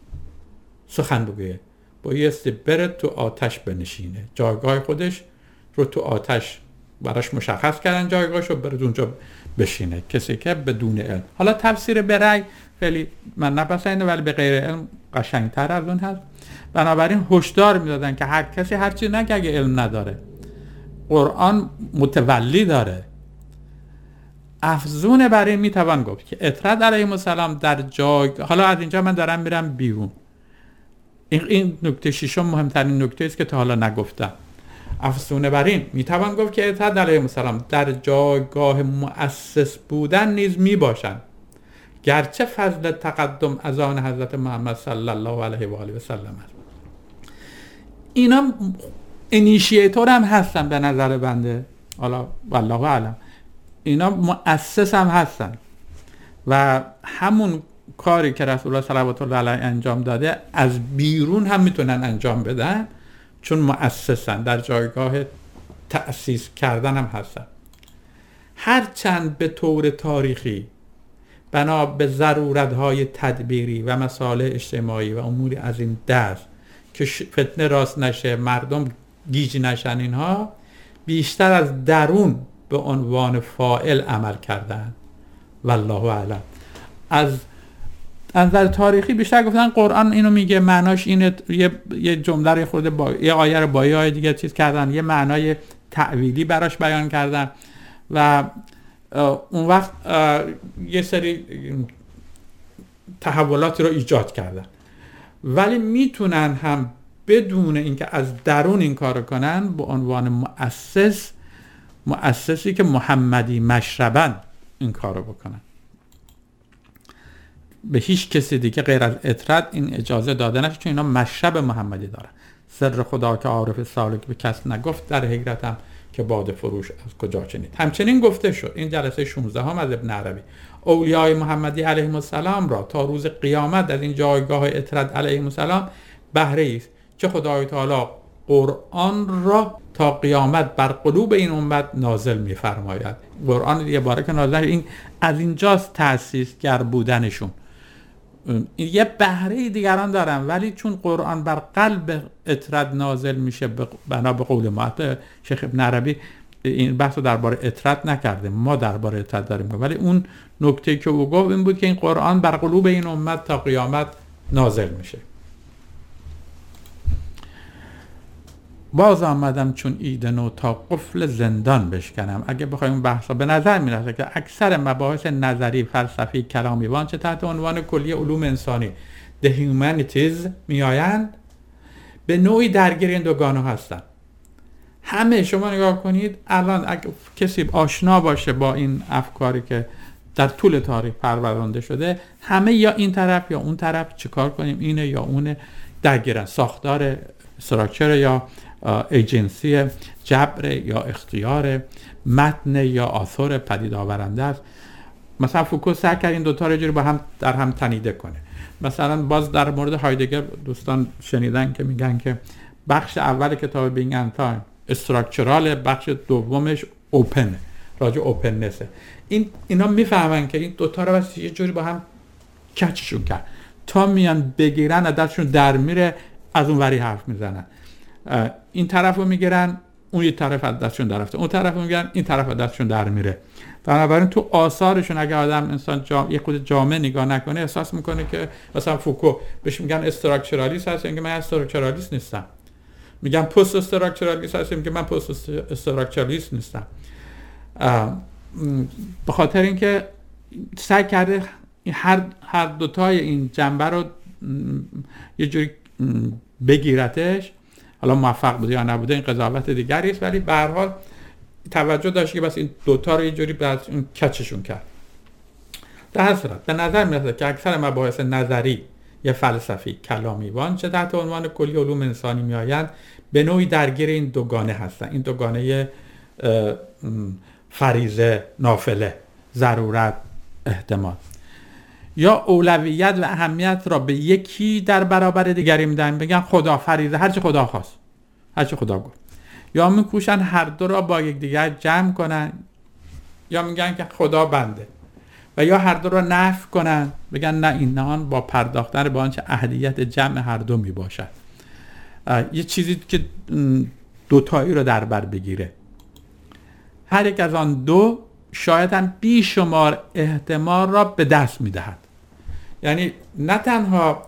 سخن بگوید بایستی بره تو آتش بنشینه، جایگاه خودش رو تو آتش براش مشخص کردن، جایگاهش رو بره اونجا بشینه، کسی که بدون علم. حالا تفسیر به رأی خیلی من نپسنده، ولی به غیر علم قشنگتر از اون هست. بنابراین هشدار میدادن که هر کسی هرچی نگه اگه علم نداره، قرآن متولی داره، افزون بر این میتوان گفت که اطرد علیه السلام در جای، حالا از اینجا من دارم میرم بیرون، این این نکته ششم مهمترین نکته است که تا حالا نگفتم. افزون بر این میتوان گفت که اطرد علیه السلام در جایگاه مؤسس بودن نیز میباشند، گرچه فضل تقدم از آن حضرت محمد صلی الله علیه و آله و سلم است. اینا اینیشیتور هم هستن به نظر بنده، حالا والله اعلم اینا مؤسس هم هستن و همون کاری که رسول الله صلوات الله علیه انجام داده از بیرون هم میتونن انجام بدن، چون مؤسسن، در جایگاه تأسیس کردن هم هستن. هرچند به طور تاریخی بنا به ضرورت‌های تدبیری و مسائل اجتماعی و اموری از این دست که فتنه راست نشه، مردم گیج نشن، اینها بیشتر از درون به عنوان فاعل عمل کردن والله اعلم. از نظر تاریخی بیشتر گفتن قرآن اینو میگه، معناش اینه، یه یه جمله رو خورده با یه آیه رو با یه آیه دیگه چیز کردن، یه معنای تعویلی براش بیان کردن و اون وقت یه سری تحولاتی رو ایجاد کردن. ولی میتونن هم بدون اینکه از درون این کارو کنن به عنوان مؤسس، مؤسسی که محمدی مشربن این کارو بکنن. به هیچ کسی دیگه غیر از اطرد این اجازه داده نشه، چون اینا مشرب محمدی دارن. سر خدا که عارف سالک به کس نگفت، در حیرتم که باده فروش از کجا چنید. همچنین گفته شد، این جلسه شانزده هم از ابن عربی، اولیای محمدی علیهم السلام را تا روز قیامت از این جایگاه اطرد علیهم السلام بهره است که خدای تعالی قرآن را تا قیامت بر قلوب این امت نازل می‌فرماید. قرآن یه باره که نازل، این از اینجاست تأسیسگر بودنشون. یه بهره دیگران دارن، ولی چون قرآن بر قلب اطرد نازل میشه بنا به قول ما، شیخ ابن عربی این بحث رو درباره اطرد نکرده، ما درباره اطرد داریم، ولی اون نکته که او گفت این بود که این قرآن بر قلوب این امت تا قیامت نازل میشه. باز آمدم چون عید نو تا قفل زندان بشکنم. اگه بخوایم بحثا، به نظر میرسه که اکثر مباحث نظری، فلسفی، کلامی وانچه تحت عنوان کلیه علوم انسانی The Humanities میآیند به نوعی درگیر این دوگانه هستن. همه شما نگاه کنید الان اگه کسی آشنا باشه با این افکاری که در طول تاریخ پرورانده شده، همه یا این طرف یا اون طرف، چیکار کنیم اینه یا اونه درگیرن. ساختار استراکچر یا ایجنسی، جبر یا اختیار، متن یا آثار پدید آورنده است. مثلا فوکو سعی کرد این دوتا رو جوری با هم در هم تنیده کنه. مثلا باز در مورد هایدگر دوستان شنیدن که میگن که بخش اول کتاب بینگ اند تایم استراکچرال، بخش دومش اوپن، راجع اوپننسه. این اینا میفهمن که این دوتا رو بس یه جوری با هم کچشون کرد تا میان بگیرن، دستشون در میره، از اون وری حرف میزنن. این طرف رو میگیرن، اون یه طرف از دستشون در رفته، اون طرف رو میگیرن، این طرف از دستشون در میره. بنابراین تو آثارشون اگه آدم انسان جام... یک خود جامع نگاه نکنه احساس میکنه که مثلا فوکو بهش میگن استراکچرالیست هست، اینکه من استراکچرالیست نیستم. میگن پست استراکچرالیست هست، میگه من پست استراکچرالیست نیستم. به خاطر اینکه سعی کرده هر هر دوتای این جنبه رو یه جوری بگیرتش. حالا موفق بوده یا نبوده این قضاوت دیگری است، ولی به هر حال توجه داشت که بس این دوتا رو یه جوری باز این کچشون کرد. در هر صورت به نظر میاد که اکثر مباحث نظری یا فلسفی، کلامی وان چه تحت عنوان کلی علوم انسانی میآیند به نوعی درگیر این دوگانه هستن. این دوگانه فریضه، نافله، ضرورت، احتمال، یا اولویت و اهمیت را به یکی در برابر دیگری میدن، بگن خدا فریضه، هرچی خدا خواست، هرچی خدا گفت، یا میکوشن هر دو را با یکدیگر جمع کنن، یا میگن که خدا بنده، و یا هر دو را نفی کنن، بگن نه این نهان با پرداختن به آنچه اهلیت جمع هر دو میباشد. یه چیزی که دوتایی رو در بر بگیره. هر یک از آن دو شاید هم بیشمار احتمال را به دست میدهد. یعنی نه تنها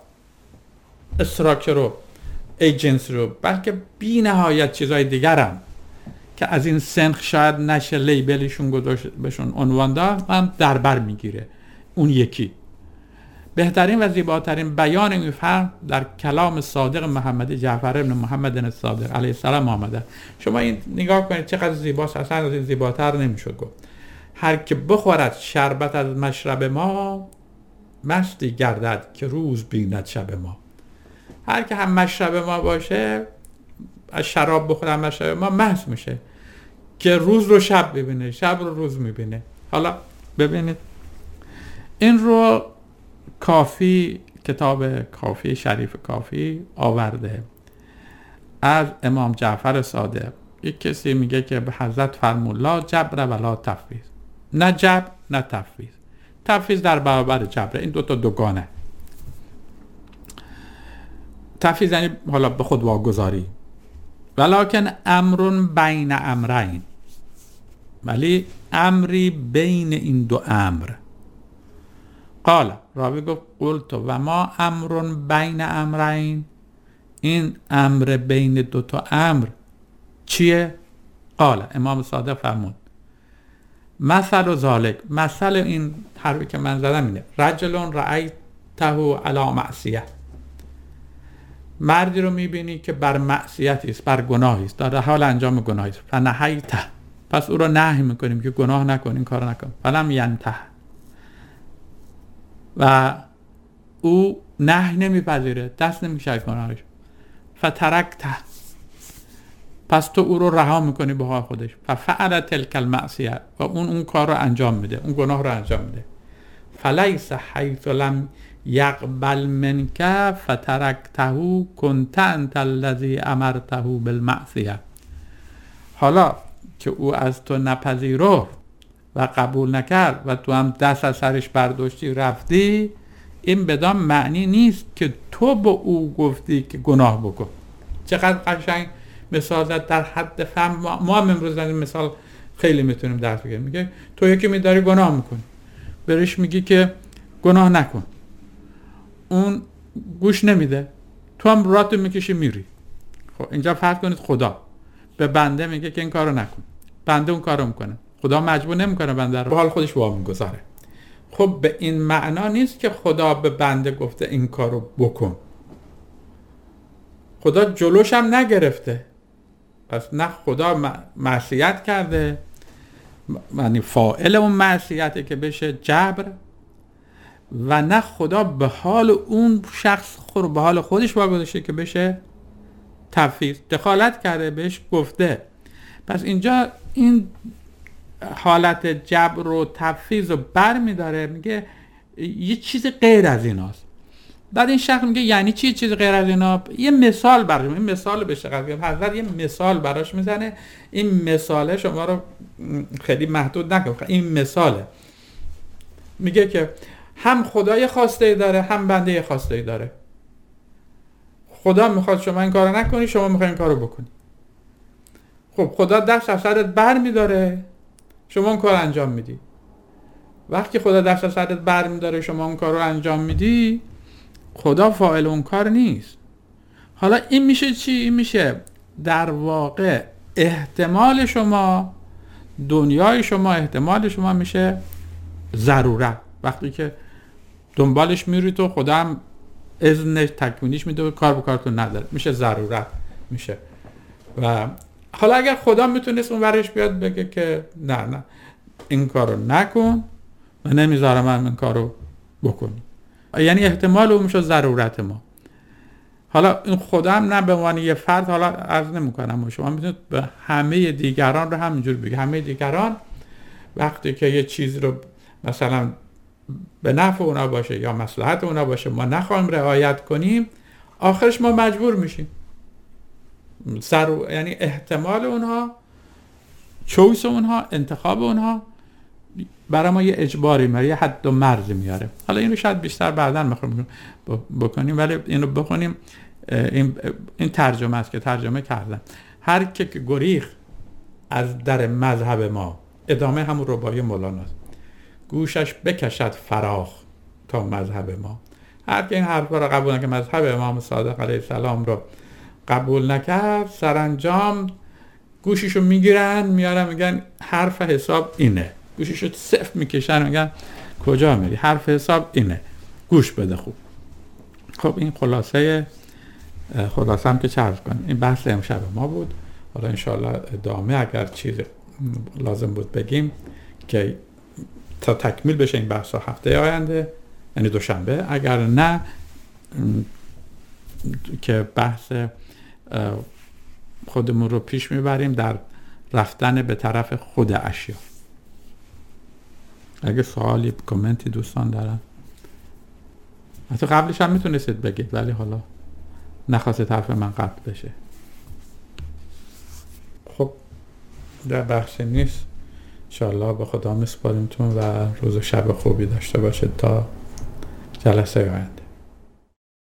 استراکچر رو، ایجنسی رو، بلکه بی نهایت چیزهای دیگر هم که از این سنخ شاید نشه لیبلشون گذاشت بهشون عنوان داد، من در بر میگیره. اون یکی بهترین و زیباترین بیان این فرق در کلام صادق محمدی جعفر ابن محمد الصادق علیه السلام آمده. شما این نگاه کنید چقدر زیباست، اصلا از این زیباتر نمیشد گفت. هر که بخورد شربت از مشرب ما، مستی گردد که روز بیند شب ما. هر که هم مشرب ما باشه، از شراب بخوره هم مشرب ما، مست میشه که روز رو شب ببینه، شب رو روز میبینه. حالا ببینید این رو کافی، کتاب کافی شریف کافی آورده از امام جعفر صادق. یک کسی میگه که به حضرت فرمود لا جبر ولا تفویض، نه جبر نه تفویض. تفویض در برابر جبر، این دوتا دوگانه. تفویض یعنی حالا به خود واگذاری، ولکن امر بین امرین، ولی امری بین این دو امر. قال، راوی گفت قلت و ما امر بین امرین، این امر بین دو تا امر چیه؟ قال، امام صادق فرمود مثل ذالک، مثل این حرفی که من زدم اینه، رجل رأیته علی معصیه، مردی رو میبینی که بر معصیتی است، بر گناهی است، در حال انجام گناهی است، فنهیته، پس او رو نهی میکنیم که گناه نکن، این کار نکن. فلم ینته، و او نهی نمیپذیره، دست نمیکشه از گناهش. فترکته، پس تو او رو رها میکنی به حال خودش. ففعل تلک المعصیه، و اون اون کار رو انجام میده، اون گناه رو انجام میده. فلیس حیث لم یقبل منک فترکته کنت انت الذی امرته بالمعصیه. حالا که او از تو نپذیرفت و قبول نکرد و تو هم دست از سرش برداشتی رفتی، این بدان معنی نیست که تو به او گفتی که گناه بکن. چقدر قشنگ مثال زد در حد فهم. ما هم امروز این مثال خیلی میتونیم درس بگیریم. میگه تو یکی میداری گناه میکنی، برش میگی که گناه نکن، اون گوش نمیده، تو هم راتو میکشی میری. خب اینجا فرض کنید خدا به بنده میگه که این کارو نکن، بنده اون کارو میکنه، خدا مجبور نمیکنه بنده رو، به حال خودش وا میگذاره. خب به این معنا نیست که خدا به بنده گفته این کارو بکن، خدا جلوش هم نگرفته. پس نه خدا معصیت کرده، یعنی فاعل اون معصیته که بشه جبر، و نه خدا به حال اون شخص خود به حال خودش واگذاشته که بشه تفویض. دخالت کرده، بهش گفته. پس اینجا این حالت جبر و تفویض رو بر میداره، میگه یه چیز غیر از ایناست. بعد این شخص میگه یعنی چی چیز غیر از اینا؟ یه مثال براش، این مثال بشه قضیه. حضرت یه مثال براش میزنه، این مثاله شما رو خیلی محدود نکنه، این مثاله. میگه که هم خدا یه خواسته داره، هم بنده یه خواسته داره. خدا میخواد شما این کارو نکنی، شما میخوای این کارو بکنی. خب خدا دست از سرت بر میداره، شما اون کار انجام میدی. وقتی خدا دست از سرت بر میداره، شما اون کار رو انجام میدی، خدا فاعل اون کار نیست. حالا این میشه چی؟ این میشه در واقع احتمال شما، دنیای شما، احتمال شما میشه ضرورت. وقتی که دنبالش میری تو، خدا هم اذنش تکوینیش میده و کار به کارتون نداره، میشه ضرورت میشه. و حالا اگر خدا میتونست اون ورش بیاد بگه که نه نه این کارو نکن و نمیذارم من این کارو بکنی، یعنی احتمال اون میشه ضرورت ما. حالا این خدا هم نه به عنوان یه فرد، حالا عرض نمیکنم، شما میتونید به همه دیگران رو همینجور بگید. همه دیگران وقتی که یه چیز رو مثلا به نفع اونا باشه یا مصلحت اونا باشه، ما نخواهیم رعایت کنیم، آخرش ما مجبور میشیم. سر یعنی احتمال اونها، چویس اونها، انتخاب اونها برای ما یه اجباری میاره، یه حد و مرزی میاره. حالا اینو شاید بیشتر بعداً میخوایم بکنیم، ولی اینو بخونیم. این این ترجمه است که ترجمه کردم. هر که که گریخ از در مذهب ما، ادامه همون رباعی مولاناست، گوشش بکشد فراخ تا مذهب ما. هر که این حرفا رو قبول نکرد، مذهب امام صادق علیه السلام رو قبول نکرد، سرانجام گوشیشو میگیرن میارن میگن حرف حساب اینه، گوشیشو صفر میکشن میگن کجا میری، حرف حساب اینه، گوش بده خوب. خب این خلاصه خلاصه هم که چه عرض کنم، این بحث امشب ما بود. حالا انشاءالله ادامه اگر چیز لازم بود بگیم که تا تکمیل بشه این بحث ها هفته آینده، یعنی دوشنبه، اگر نه که بحث خودمون رو پیش میبریم در رفتن به طرف خود اشیا. اگه سوالی کامنتی دوستان دارن، حتی قبلش هم میتونستید بگید ولی حالا نخواستید حرف من قطع بشه. خب در بحثی نیست، انشاءالله به خدا میسپاریمتون و روز و شب خوبی داشته باشید تا جلسه آینده.